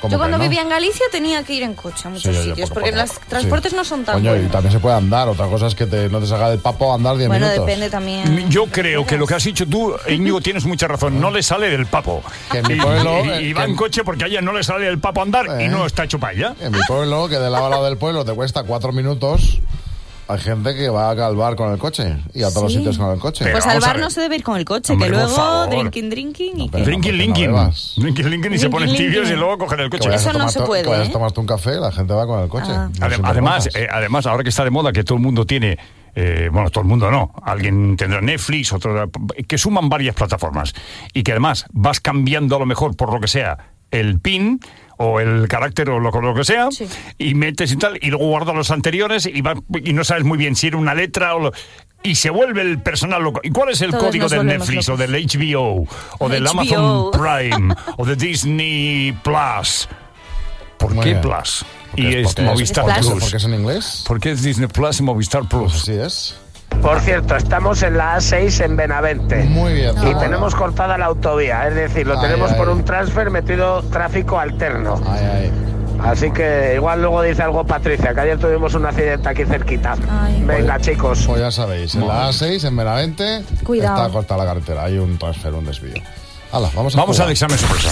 Speaker 7: Yo cuando
Speaker 14: que no?
Speaker 7: vivía en Galicia tenía que ir en coche a muchos
Speaker 14: Sí, yo- yo
Speaker 7: sitios,
Speaker 14: por-
Speaker 7: porque
Speaker 14: por-
Speaker 7: los transportes
Speaker 14: sí.
Speaker 7: no son tan
Speaker 14: Coño, y
Speaker 7: buenos.
Speaker 14: también se puede andar. Otra cosa es que te, no te salga del papo andar diez
Speaker 7: Bueno,
Speaker 14: minutos.
Speaker 7: depende también.
Speaker 4: Yo creo que lo que has dicho tú, Íñigo, tienes mucha razón. No le sale del papo.
Speaker 14: Que en mi
Speaker 4: Y-
Speaker 14: pueblo,
Speaker 4: y,
Speaker 14: eh,
Speaker 4: y va
Speaker 14: que-
Speaker 4: en coche porque a ella no le sale del papo andar y
Speaker 14: Eh.
Speaker 4: no está hecho para ella.
Speaker 14: En mi pueblo, que de lado a lado del pueblo te cuesta cuatro minutos, hay gente que va al bar con el coche y a todos los
Speaker 7: Sí.
Speaker 14: sitios con el coche.
Speaker 7: Pues al bar no se debe ir con el coche,
Speaker 4: Hombre,
Speaker 7: que
Speaker 4: por
Speaker 7: luego
Speaker 4: favor.
Speaker 7: drinking, drinking y que...
Speaker 4: Drinking, linking.
Speaker 14: bebas.
Speaker 4: Drinking, linking y se
Speaker 7: Drinking,
Speaker 4: ponen tibios
Speaker 7: linking.
Speaker 4: y luego cogen el coche.
Speaker 14: Que vayas a
Speaker 7: Eso no
Speaker 14: tomarte-
Speaker 7: se puede,
Speaker 14: Que vayas
Speaker 7: ¿eh?
Speaker 14: a tomarte un café, la gente va con el coche.
Speaker 7: Ah.
Speaker 14: No
Speaker 4: Adem-
Speaker 14: sin
Speaker 4: además,
Speaker 14: vergüenzas.
Speaker 4: eh, además, ahora que está de moda que todo el mundo tiene, eh, bueno, todo el mundo no, alguien tendrá Netflix, otro, que suman varias plataformas y que además vas cambiando a lo mejor por lo que sea el pin o el carácter o lo, lo que sea y metes y tal y luego guardas los anteriores y, va, y no sabes muy bien si era una letra o lo, y se vuelve el personal loco. ¿Y cuál es el
Speaker 7: Todos
Speaker 4: código
Speaker 7: nos
Speaker 4: del
Speaker 7: volvemos
Speaker 4: Netflix
Speaker 7: locos.
Speaker 4: o del H B O o del
Speaker 7: H B
Speaker 4: Amazon
Speaker 7: O.
Speaker 4: Prime o de Disney Plus? ¿Por
Speaker 14: Muy
Speaker 4: qué
Speaker 14: bien.
Speaker 4: Plus?
Speaker 14: Porque
Speaker 4: Y
Speaker 14: es-
Speaker 4: es
Speaker 14: porque es-
Speaker 4: Movistar
Speaker 14: porque es-
Speaker 4: Plus.
Speaker 14: porque es en inglés.
Speaker 4: ¿Por qué es Disney Plus y Movistar Plus?
Speaker 14: Así es.
Speaker 17: Por cierto, estamos en la A seis en Benavente.
Speaker 14: Muy bien.
Speaker 17: Y
Speaker 14: Zamora.
Speaker 17: tenemos cortada la autovía, es decir, lo
Speaker 14: Ay,
Speaker 17: tenemos
Speaker 14: ay.
Speaker 17: por un transfer metido tráfico alterno.
Speaker 14: Ay, ay.
Speaker 17: Así que igual luego dice algo Patricia, que ayer tuvimos un accidente aquí cerquita.
Speaker 7: Ay.
Speaker 17: Venga, chicos.
Speaker 14: Pues ya sabéis, en la A seis, en Benavente,
Speaker 7: Cuidado.
Speaker 14: está cortada la carretera. Hay un transfer, un desvío. Hala, vamos a
Speaker 4: Vamos
Speaker 14: jugar.
Speaker 4: al examen sorpresa.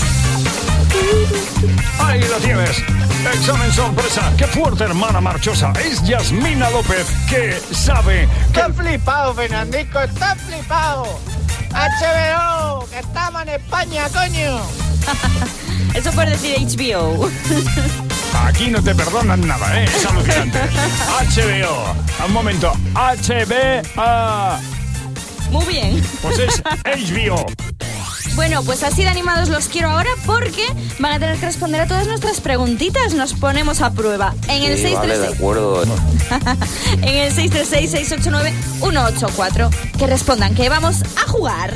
Speaker 4: Ahí lo tienes. Examen sorpresa. Qué fuerte, hermana marchosa. Es Yasmina López, que sabe que...
Speaker 5: Está flipado, Fernandico, está flipado. H B O, que estamos en España, coño.
Speaker 7: Eso por decir H B O.
Speaker 4: Aquí no te perdonan nada, ¿eh? Es alucinante. H B O. Un momento. H B O.
Speaker 7: Muy bien.
Speaker 4: Pues es H B O.
Speaker 7: Bueno, pues así de animados los quiero ahora porque van a tener que responder a todas nuestras preguntitas. Nos ponemos a prueba en el seis tres seis.
Speaker 2: acuerdo.
Speaker 7: En el seis tres seis, seis ocho nueve, uno ocho cuatro. Que respondan, que vamos a jugar.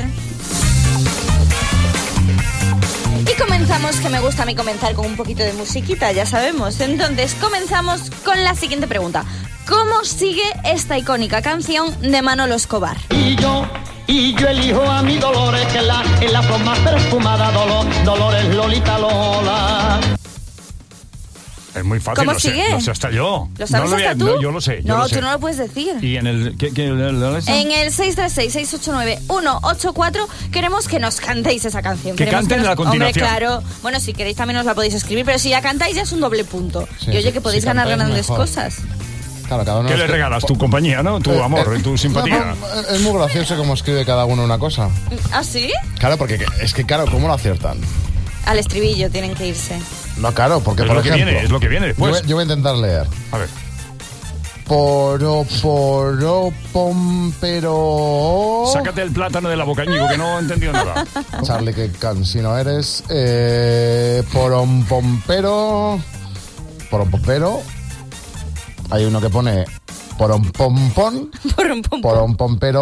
Speaker 7: Y comenzamos, que me gusta a mí comenzar con un poquito de musiquita, ya sabemos. Entonces, comenzamos con la siguiente pregunta. ¿Cómo sigue esta icónica canción de Manolo Escobar?
Speaker 5: Y yo, y yo elijo a mi Dolores, que es la, es la flor más perfumada, Dolor, Dolores Lolita Lola.
Speaker 4: Es muy fácil.
Speaker 7: ¿Cómo
Speaker 4: lo sé,
Speaker 7: sigue?
Speaker 4: Lo sé hasta yo.
Speaker 7: ¿Lo sabes
Speaker 4: no voy a-
Speaker 7: hasta tú?
Speaker 4: no, yo lo sé. Yo
Speaker 7: no,
Speaker 4: lo sé.
Speaker 7: tú no lo puedes decir.
Speaker 4: Y en el... ¿qué, qué, lo- lo- lo-
Speaker 7: En el seis tres seis, seis ocho nueve, uno ocho cuatro queremos que nos cantéis esa canción.
Speaker 4: Que
Speaker 7: Queremos
Speaker 4: canten
Speaker 7: nos-
Speaker 4: a continuación.
Speaker 7: Hombre, claro. Bueno, si queréis también os la podéis escribir, pero si ya cantáis ya es un doble punto.
Speaker 14: Sí,
Speaker 7: y oye,
Speaker 14: sí,
Speaker 7: que podéis
Speaker 14: si
Speaker 7: ganar
Speaker 14: cantáis
Speaker 7: grandes
Speaker 14: mejor.
Speaker 7: cosas.
Speaker 14: Claro, cada uno
Speaker 4: ¿Qué
Speaker 14: es
Speaker 4: le
Speaker 14: que-
Speaker 4: regalas? Tu compañía, ¿no? Tu
Speaker 14: Eh,
Speaker 4: amor,
Speaker 14: eh,
Speaker 4: tu simpatía.
Speaker 14: no, no, es muy gracioso cómo escribe cada uno una cosa.
Speaker 7: ¿Ah, sí?
Speaker 14: Claro, porque es que, claro, ¿cómo lo aciertan?
Speaker 7: Al estribillo tienen que irse.
Speaker 14: No, claro, porque
Speaker 4: Es
Speaker 14: por
Speaker 4: lo que
Speaker 14: ejemplo...
Speaker 4: viene, es lo que viene después.
Speaker 14: Yo, voy- yo voy a intentar leer.
Speaker 4: A ver.
Speaker 14: Poro, poro, pom, pero...
Speaker 4: Sácate el plátano de la boca, Íñigo, que no he entendido nada.
Speaker 14: Charlie, que cansino eres. Eh, porom, pompero. Porom, pompero. Hay uno que pone porom, pompón.
Speaker 7: Porom, pom,
Speaker 14: Porom, pompero.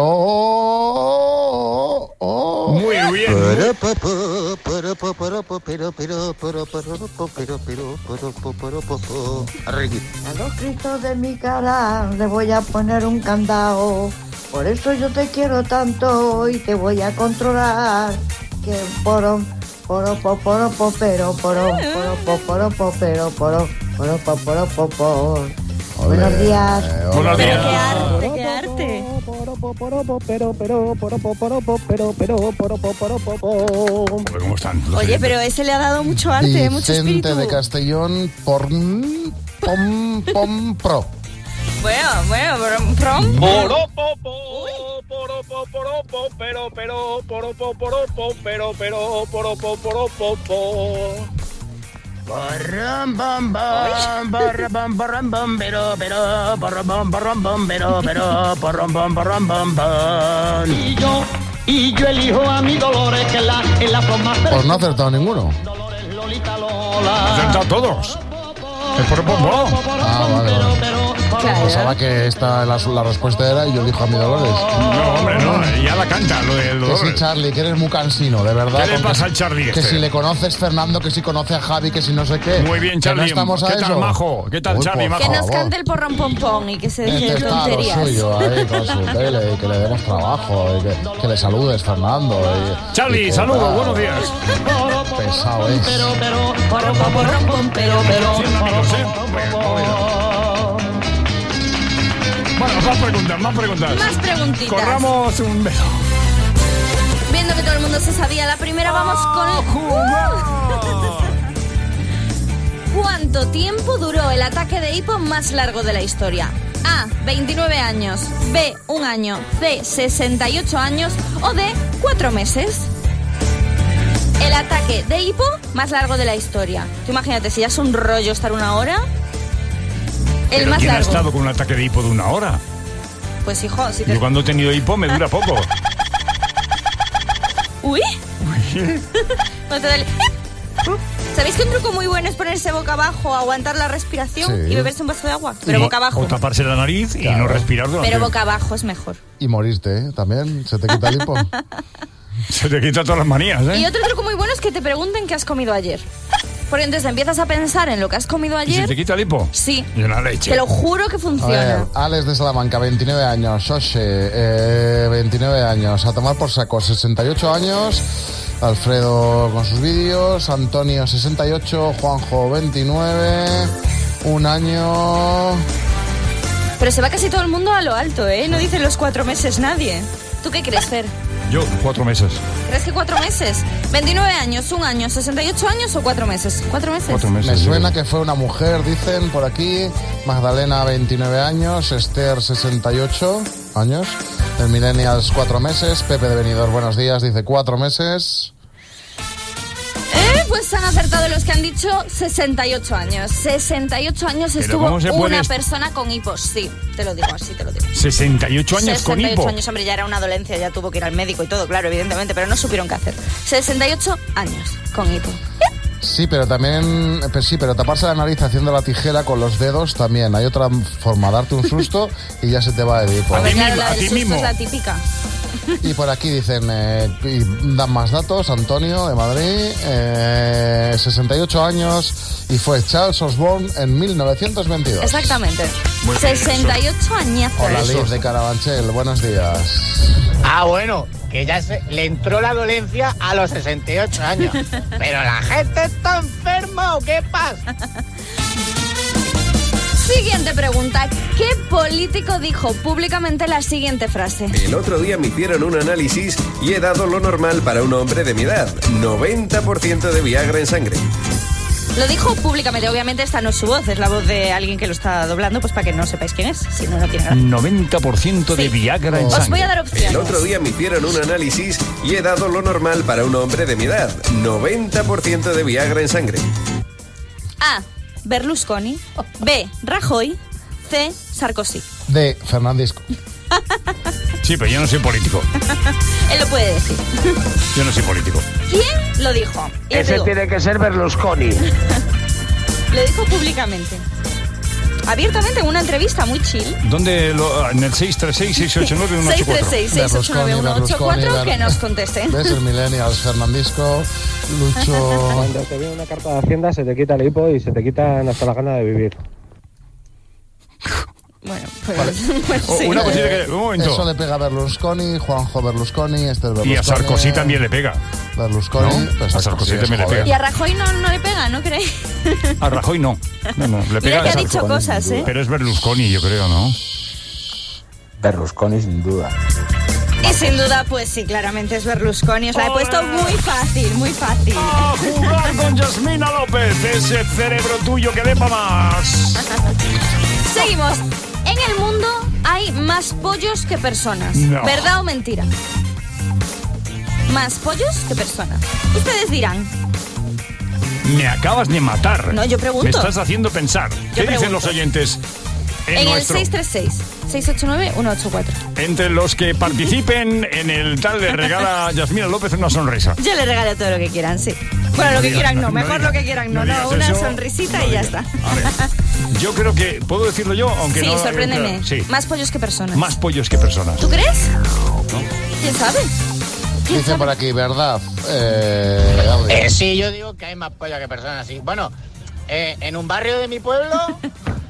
Speaker 14: Oh, oh.
Speaker 4: Muy bien.
Speaker 6: A los cristos de mi cara le voy a poner un candado. Por eso yo te quiero tanto y te voy a controlar. Que porom, poro, po, poro, po, pero, porom, poro, po, poro, po, pero, poro, poro, po, poro, po, po. Buenos días.
Speaker 4: Buenos
Speaker 7: Pero
Speaker 4: días.
Speaker 7: qué arte, qué arte.
Speaker 4: Joder, ¿cómo están? los
Speaker 7: Oye,
Speaker 4: oyentes?
Speaker 7: pero ese le ha dado mucho arte, mucho espíritu.
Speaker 14: Vicente de Castellón. Por, pom, pom, pro.
Speaker 7: Bueno, bueno, prom, prom.
Speaker 10: Poropopo, poropopo, pero, pero, poropopo, pero, pero, poropopo, poropopo.
Speaker 5: Barram, bam, bam, barra, bam, barram, bam, pero, pero, barram, bam, barram, bam, pero, pero, barram, bam, barram, bam, bam. Y yo, y yo elijo a mi Dolores, que es la, es la flor más
Speaker 14: Pues no ha acertado ninguno.
Speaker 5: Lolita
Speaker 4: Han
Speaker 5: Lola.
Speaker 4: acertado todos. Es por popo.
Speaker 14: Ah, vale, vale.
Speaker 7: Claro.
Speaker 14: Pensaba que esta la, la respuesta era y yo elijo a mi Dolores.
Speaker 4: No, hombre, no. Ya la canta, lo de
Speaker 14: Que
Speaker 4: Dolores.
Speaker 14: sí, Charlie, que eres muy cansino, de verdad.
Speaker 4: ¿Qué le
Speaker 14: con
Speaker 4: pasa
Speaker 14: que-
Speaker 4: al Charlie
Speaker 14: Que
Speaker 4: este?
Speaker 14: si le conoces Fernando, que si conoce a Javi, que si no sé qué.
Speaker 4: Muy bien,
Speaker 14: Que no
Speaker 4: Charlie.
Speaker 14: estamos a
Speaker 4: ¿Qué tal,
Speaker 14: eso.
Speaker 4: majo? ¿Qué tal,
Speaker 14: Uy,
Speaker 4: Charlie,
Speaker 14: por
Speaker 4: majo?
Speaker 7: Que nos
Speaker 14: favor.
Speaker 7: cante el porrón pom pom y que se deje
Speaker 14: Este
Speaker 7: de
Speaker 14: está a lo
Speaker 7: tonterías.
Speaker 14: suyo ahí con su tele y que le demos trabajo y que, que le saludes, Fernando. y-
Speaker 4: Charlie,
Speaker 14: y que-
Speaker 4: saludos,
Speaker 14: ah,
Speaker 4: buenos días.
Speaker 14: pesado es.
Speaker 5: Pero, pero, porro, porro, pom, pero, pero, porro,
Speaker 4: Bueno, más preguntas, más preguntas.
Speaker 22: Más preguntitas.
Speaker 4: Corramos un velo.
Speaker 22: Viendo que todo el mundo se sabía la primera, vamos con... ¡Uh! ¿Cuánto tiempo duró el ataque de hipo más largo de la historia? A, veintinueve años, B, un año, C, sesenta y ocho años o D, cuatro meses. El ataque de hipo más largo de la historia. Tú imagínate, si ya es un rollo estar una hora, el
Speaker 4: ¿Pero
Speaker 22: más
Speaker 4: quién
Speaker 22: largo.
Speaker 4: ha estado con un ataque de hipo de una hora?
Speaker 22: Pues hijo, si te...
Speaker 4: Yo cuando he tenido hipo me dura poco.
Speaker 22: Uy. Cuando te da el- ¿Sabéis que un truco muy bueno es ponerse boca abajo, aguantar la respiración
Speaker 14: Sí.
Speaker 22: y beberse un vaso de agua? Pero
Speaker 4: Y-
Speaker 22: boca abajo.
Speaker 4: O taparse la nariz y
Speaker 14: Claro.
Speaker 4: no respirar durante...
Speaker 22: Pero boca abajo es mejor.
Speaker 14: Y moriste, ¿eh? También, se te quita el hipo.
Speaker 4: Se te quitan todas las manías, ¿eh?
Speaker 22: Y otro truco muy bueno es que te pregunten qué has comido ayer. Porque entonces empiezas a pensar en lo que has comido
Speaker 4: ¿Y se
Speaker 22: ayer.
Speaker 4: te quita el hipo?
Speaker 22: Sí.
Speaker 4: Y una leche.
Speaker 22: Te lo juro que
Speaker 14: A
Speaker 22: funciona.
Speaker 14: ver, Alex de Salamanca, veintinueve años. Xoche, eh, veintinueve años. A tomar por saco, sesenta y ocho años. Alfredo con sus vídeos. Antonio, sesenta y ocho. Juanjo, veintinueve. Un año.
Speaker 22: Pero se va casi todo el mundo a lo alto, ¿eh? No dicen los cuatro meses nadie. ¿Tú qué crees, Fer?
Speaker 4: Yo, cuatro meses.
Speaker 22: ¿Crees que cuatro meses? veintinueve años, un año, sesenta y ocho años o cuatro meses? ¿Cuatro meses?
Speaker 4: Cuatro meses.
Speaker 14: Me
Speaker 4: sí.
Speaker 14: suena que fue una mujer, dicen por aquí. Magdalena, veintinueve años. Esther, sesenta y ocho años. El Millennials, cuatro meses. Pepe de Benidorm, buenos días, dice cuatro meses.
Speaker 22: Eh, pues han acertado los que han dicho sesenta y ocho años. sesenta y ocho años
Speaker 4: Pero
Speaker 22: estuvo
Speaker 4: ¿cómo se puede
Speaker 22: una
Speaker 4: est-
Speaker 22: persona con hipos. Sí, te lo digo, así te lo digo.
Speaker 4: sesenta y ocho años con
Speaker 22: sesenta y ocho
Speaker 4: hipo.
Speaker 22: años, hombre, ya era una dolencia, ya tuvo que ir al médico y todo, claro, evidentemente, pero no supieron qué hacer. sesenta y ocho años con hipo.
Speaker 14: Sí, pero también, pues sí, pero taparse la nariz haciendo la tijera con los dedos también. Hay otra forma, darte un susto y ya se te va el hipo.
Speaker 4: A
Speaker 22: Hombre,
Speaker 4: ti
Speaker 22: claro,
Speaker 4: mismo,
Speaker 22: la
Speaker 4: a
Speaker 22: del
Speaker 4: ti
Speaker 22: susto
Speaker 4: mismo.
Speaker 22: es la típica.
Speaker 14: Y por aquí dicen, eh, y dan más datos, Antonio de Madrid, eh, sesenta y ocho años y fue Charles Osborne en mil novecientos veintidós.
Speaker 22: Exactamente.
Speaker 4: Muy bien,
Speaker 22: sesenta y ocho añazos.
Speaker 14: Hola Liz de Carabanchel, buenos días.
Speaker 5: Ah, bueno, que ya se, le entró la dolencia a los sesenta y ocho años. Pero la gente está enferma, ¿o qué pasa?
Speaker 22: Siguiente pregunta. ¿Qué político dijo públicamente la siguiente frase?
Speaker 8: El otro día me hicieron un análisis y he dado lo normal para un hombre de mi edad. noventa por ciento de Viagra en sangre.
Speaker 22: Lo dijo públicamente. Obviamente esta no es su voz, es la voz de alguien que lo está doblando, pues para que no sepáis quién es, si no, no tiene gracia.
Speaker 4: noventa por ciento de
Speaker 22: Sí.
Speaker 4: Viagra en
Speaker 22: Os
Speaker 4: sangre.
Speaker 22: voy a dar opciones.
Speaker 8: El otro día me hicieron un análisis y he dado lo normal para un hombre de mi edad. noventa por ciento de Viagra en sangre.
Speaker 22: A. Berlusconi. B. Rajoy. C. Sarkozy.
Speaker 14: De Fernandisco.
Speaker 4: Sí, pero yo no soy político.
Speaker 22: Él lo puede decir.
Speaker 4: Yo no soy político.
Speaker 22: ¿Quién lo dijo? Y te
Speaker 17: Ese
Speaker 22: digo,
Speaker 17: tiene que ser Berlusconi.
Speaker 22: lo dijo públicamente. Abiertamente en una entrevista muy chill.
Speaker 4: ¿Dónde? Lo, en el seis tres seis, seis ocho nueve, uno ocho
Speaker 22: seis tres
Speaker 4: cuatro.
Speaker 22: seis, seis ocho nueve, uno ocho cuatro,
Speaker 14: Berlusconi,
Speaker 22: que nos contesten.
Speaker 14: ¿Ves? El Millennials, Fernandisco, Lucho.
Speaker 10: Cuando te viene una carta de Hacienda se te quita el hipo y se te quitan hasta la gana de vivir.
Speaker 22: Bueno, pues, pues
Speaker 4: O-
Speaker 22: sí.
Speaker 4: Una cosita que... Un momento.
Speaker 14: Eso le pega a Berlusconi, Juanjo Berlusconi, Esther Berlusconi.
Speaker 4: Y a Sarkozy también le pega.
Speaker 14: Berlusconi,
Speaker 4: ¿No?
Speaker 14: pues
Speaker 4: A Sarkozy
Speaker 14: es
Speaker 4: también le
Speaker 14: joven.
Speaker 4: pega.
Speaker 22: Y a Rajoy no, no le pega, ¿no creéis?
Speaker 4: A Rajoy no. No, no, le pega
Speaker 22: Mira que
Speaker 4: a
Speaker 22: ha dicho
Speaker 4: Sarkozy.
Speaker 22: cosas, ¿eh?
Speaker 4: Pero es Berlusconi, yo creo, ¿no?
Speaker 9: Berlusconi sin duda.
Speaker 22: Y sin duda, pues sí, claramente es Berlusconi. Os la he puesto muy fácil, muy fácil.
Speaker 4: A jugar con Yasmina López, ese cerebro tuyo que dé pa' más.
Speaker 22: Seguimos. En el mundo hay más pollos que personas.
Speaker 4: No.
Speaker 22: ¿Verdad o mentira? Más pollos que personas. Ustedes dirán.
Speaker 4: Me acabas de matar.
Speaker 22: No, yo pregunto.
Speaker 4: Me estás haciendo pensar. ¿Qué dicen
Speaker 22: pregunto.
Speaker 4: los oyentes? En,
Speaker 22: En, el
Speaker 4: nuestro,
Speaker 22: seis tres seis, seis ocho nueve, uno ocho cuatro.
Speaker 4: Entre los que participen en el tal le regala a Yasmina López una sonrisa.
Speaker 22: Yo le regalo todo lo que quieran, sí. Bueno,
Speaker 4: No
Speaker 22: lo que
Speaker 4: digas,
Speaker 22: quieran no,
Speaker 4: no, no
Speaker 22: mejor
Speaker 4: digas,
Speaker 22: lo que quieran no,
Speaker 4: no
Speaker 22: no,
Speaker 4: digas
Speaker 22: una
Speaker 4: eso,
Speaker 22: sonrisita
Speaker 4: no
Speaker 22: y ya
Speaker 4: digas.
Speaker 22: está.
Speaker 4: Yo creo que... ¿Puedo decirlo yo? Aunque
Speaker 22: Sí,
Speaker 4: no,
Speaker 22: sorpréndeme.
Speaker 4: Sí.
Speaker 22: Más pollos que personas.
Speaker 4: Más pollos que personas.
Speaker 22: ¿Tú crees? ¿Quién sabe? ¿Quién
Speaker 14: Dicen
Speaker 22: sabe?
Speaker 14: por aquí, ¿verdad? Eh, Audi.
Speaker 5: Eh, sí, yo digo que hay más pollo que personas, sí. Bueno, eh, en un barrio de mi pueblo...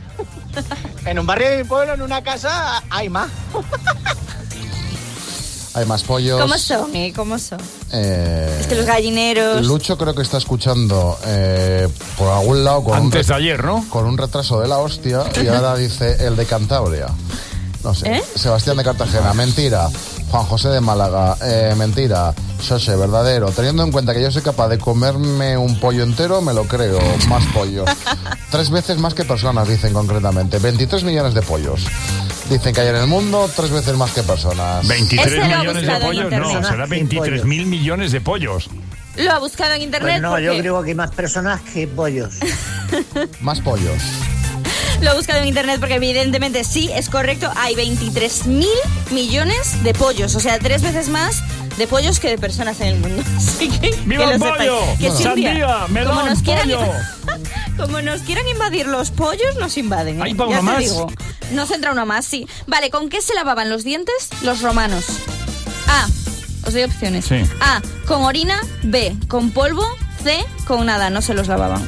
Speaker 5: En un barrio de mi pueblo, en una casa, hay más.
Speaker 14: hay más pollos.
Speaker 7: ¿Cómo son, eh? ¿Cómo son?
Speaker 14: Eh,
Speaker 7: Es que los gallineros...
Speaker 14: Lucho creo que está escuchando eh, por algún lado con
Speaker 4: Antes
Speaker 14: un
Speaker 4: de ayer, ¿no?
Speaker 14: Con un retraso de la hostia y ahora dice el de Cantabria. No sé.
Speaker 7: ¿Eh?
Speaker 14: Sebastián de Cartagena, mentira. Juan José de Málaga, eh, mentira. José, verdadero. Teniendo en cuenta que yo soy capaz de comerme un pollo entero, me lo creo. Más pollo. Tres veces más que personas, dicen concretamente. veintitrés millones de pollos. Dicen que hay en el mundo tres veces más que personas.
Speaker 4: ¿veintitrés millones de pollos? No, será veintitrés mil millones de pollos.
Speaker 7: Lo ha buscado en internet.
Speaker 5: Pues no,
Speaker 7: porque...
Speaker 5: yo creo que hay más personas que pollos.
Speaker 14: Más pollos.
Speaker 7: Lo he buscado en internet porque evidentemente sí, es correcto. Hay veintitrés mil millones de pollos. O sea, tres veces más de pollos que de personas en el mundo. Así que,
Speaker 4: ¡viva
Speaker 7: que
Speaker 4: el
Speaker 7: lo
Speaker 4: pollo!
Speaker 7: sepáis. Que si un día,
Speaker 4: ¡Sandía! ¡Melón!
Speaker 7: como nos quieran,
Speaker 4: ¡Pollo!
Speaker 7: como nos quieran invadir los pollos, nos invaden. ¿eh?
Speaker 4: ¿Hay para
Speaker 7: ya
Speaker 4: uno
Speaker 7: te
Speaker 4: más?
Speaker 7: digo. Nos entra uno más, sí. Vale, ¿con qué se lavaban los dientes los romanos? A. Os doy opciones.
Speaker 4: Sí.
Speaker 7: A. Con orina. B. Con polvo. C. Con nada. No se los lavaban.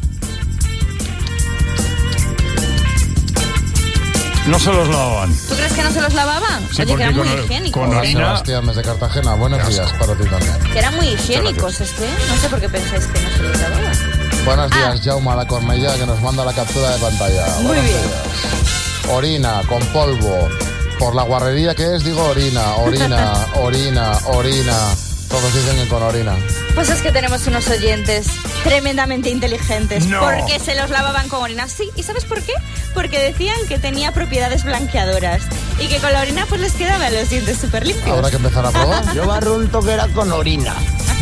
Speaker 4: No se los lavaban.
Speaker 7: ¿Tú crees que no se los lavaban?
Speaker 14: Sí,
Speaker 7: Oye, que eran muy
Speaker 14: con,
Speaker 7: higiénicos.
Speaker 14: con
Speaker 7: ¿eh?
Speaker 14: orina. Sebastián desde Cartagena, buenos días para ti también.
Speaker 7: Que eran muy higiénicos, es que no sé por qué pensáis que no se los lavaban.
Speaker 14: Buenos días, Jaume La Cornellà, que nos manda la captura de pantalla.
Speaker 7: Muy
Speaker 14: Buenos
Speaker 7: bien.
Speaker 14: días. Orina, con polvo. Por la guarrería que es, digo orina, orina, orina, orina. Todos dicen que con orina.
Speaker 7: Pues es que tenemos unos oyentes tremendamente inteligentes.
Speaker 14: No.
Speaker 7: Porque se los lavaban con orina. Sí, ¿y sabes por qué? Porque decían que tenía propiedades blanqueadoras. Y que con la orina pues les quedaban los dientes súper limpios.
Speaker 14: Habrá que empezar a probar.
Speaker 5: Yo barrunto que era con orina.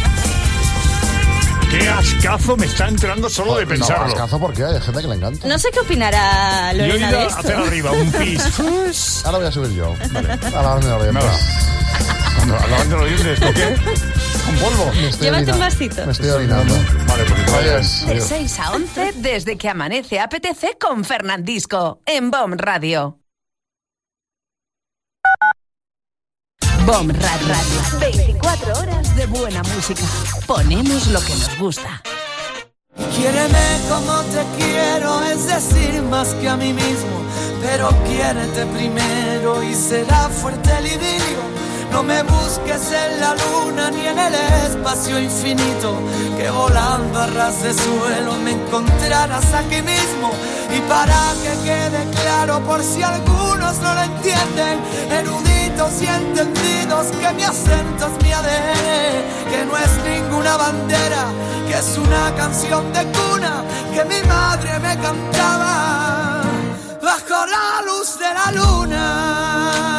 Speaker 4: ¡Qué ascazo me está entrando solo de pensarlo!
Speaker 14: No, ascazo porque hay gente que le encanta.
Speaker 7: No sé qué opinará
Speaker 4: Yo he
Speaker 7: Lorena
Speaker 4: ido
Speaker 7: de
Speaker 4: a
Speaker 7: esto.
Speaker 4: hacer arriba un pis.
Speaker 14: Ahora voy a subir yo. Vale. A lavarme los dientes.
Speaker 4: Nada. Cuando lavando los dientes, ¿con qué? ¿Con polvo?
Speaker 14: Me estoy
Speaker 7: Llévate un
Speaker 14: orinando.
Speaker 7: vasito.
Speaker 14: Me estoy orinando.
Speaker 4: Vale, porque tú
Speaker 14: Adiós.
Speaker 1: De seis a once, desde que amanece A P T C con Fernandisco, en B O M Radio. B O M Radio. veinticuatro horas de buena música. Ponemos lo que nos gusta.
Speaker 11: Quiéreme como te quiero, es decir, más que a mí mismo. Pero quiérete primero y será fuerte el idilio. No me busques en la luna ni en el espacio infinito, que volando a ras de suelo me encontrarás aquí mismo. Y para que quede claro, por si algunos no lo entienden, eruditos y entendidos, que mi acento es mi A D N, que no es ninguna bandera, que es una canción de cuna que mi madre me cantaba bajo la luz de la luna.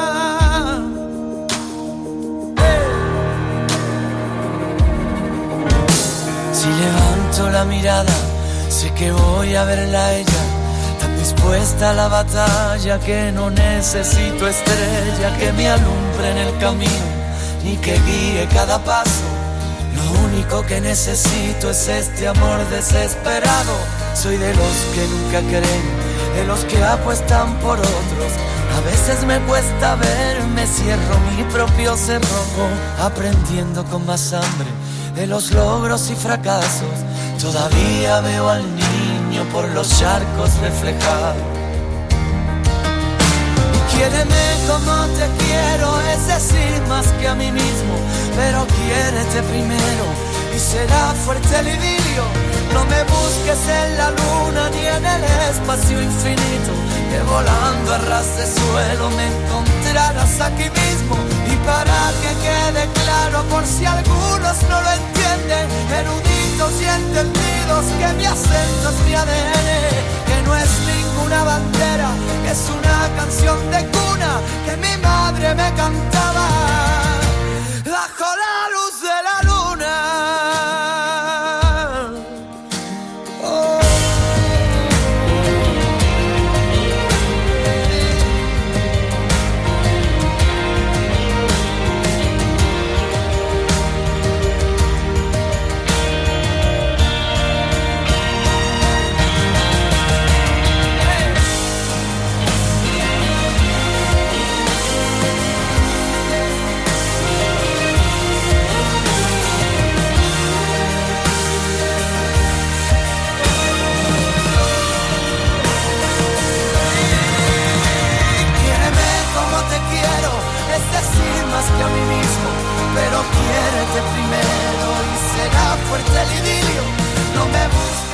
Speaker 11: Si levanto la mirada, sé que voy a verla a ella, tan dispuesta a la batalla que no necesito estrella que me alumbre en el camino, ni que guíe cada paso. Lo único que necesito es este amor desesperado. Soy de los que nunca creen, de los que apuestan por otros. A veces me cuesta ver, me cierro mi propio cerrojo, aprendiendo con más hambre de los logros y fracasos. Todavía veo al niño por los charcos reflejado. Quiéreme como te quiero, es decir, más que a mí mismo. Pero quiérete primero y será fuerte el idilio. No me busques en la luna ni en el espacio infinito, que volando a ras de suelo me encontrarás aquí mismo. Y para que quede claro, por si algunos no lo entienden, eruditos y entendidos, que mi acento es mi A D N, que no es ninguna bandera, que es una canción de cuna que mi madre me cantaba bajo la luz de la luna. Oh. más que a mí mismo, pero quiérete primero y será fuerte el idilio. No me busques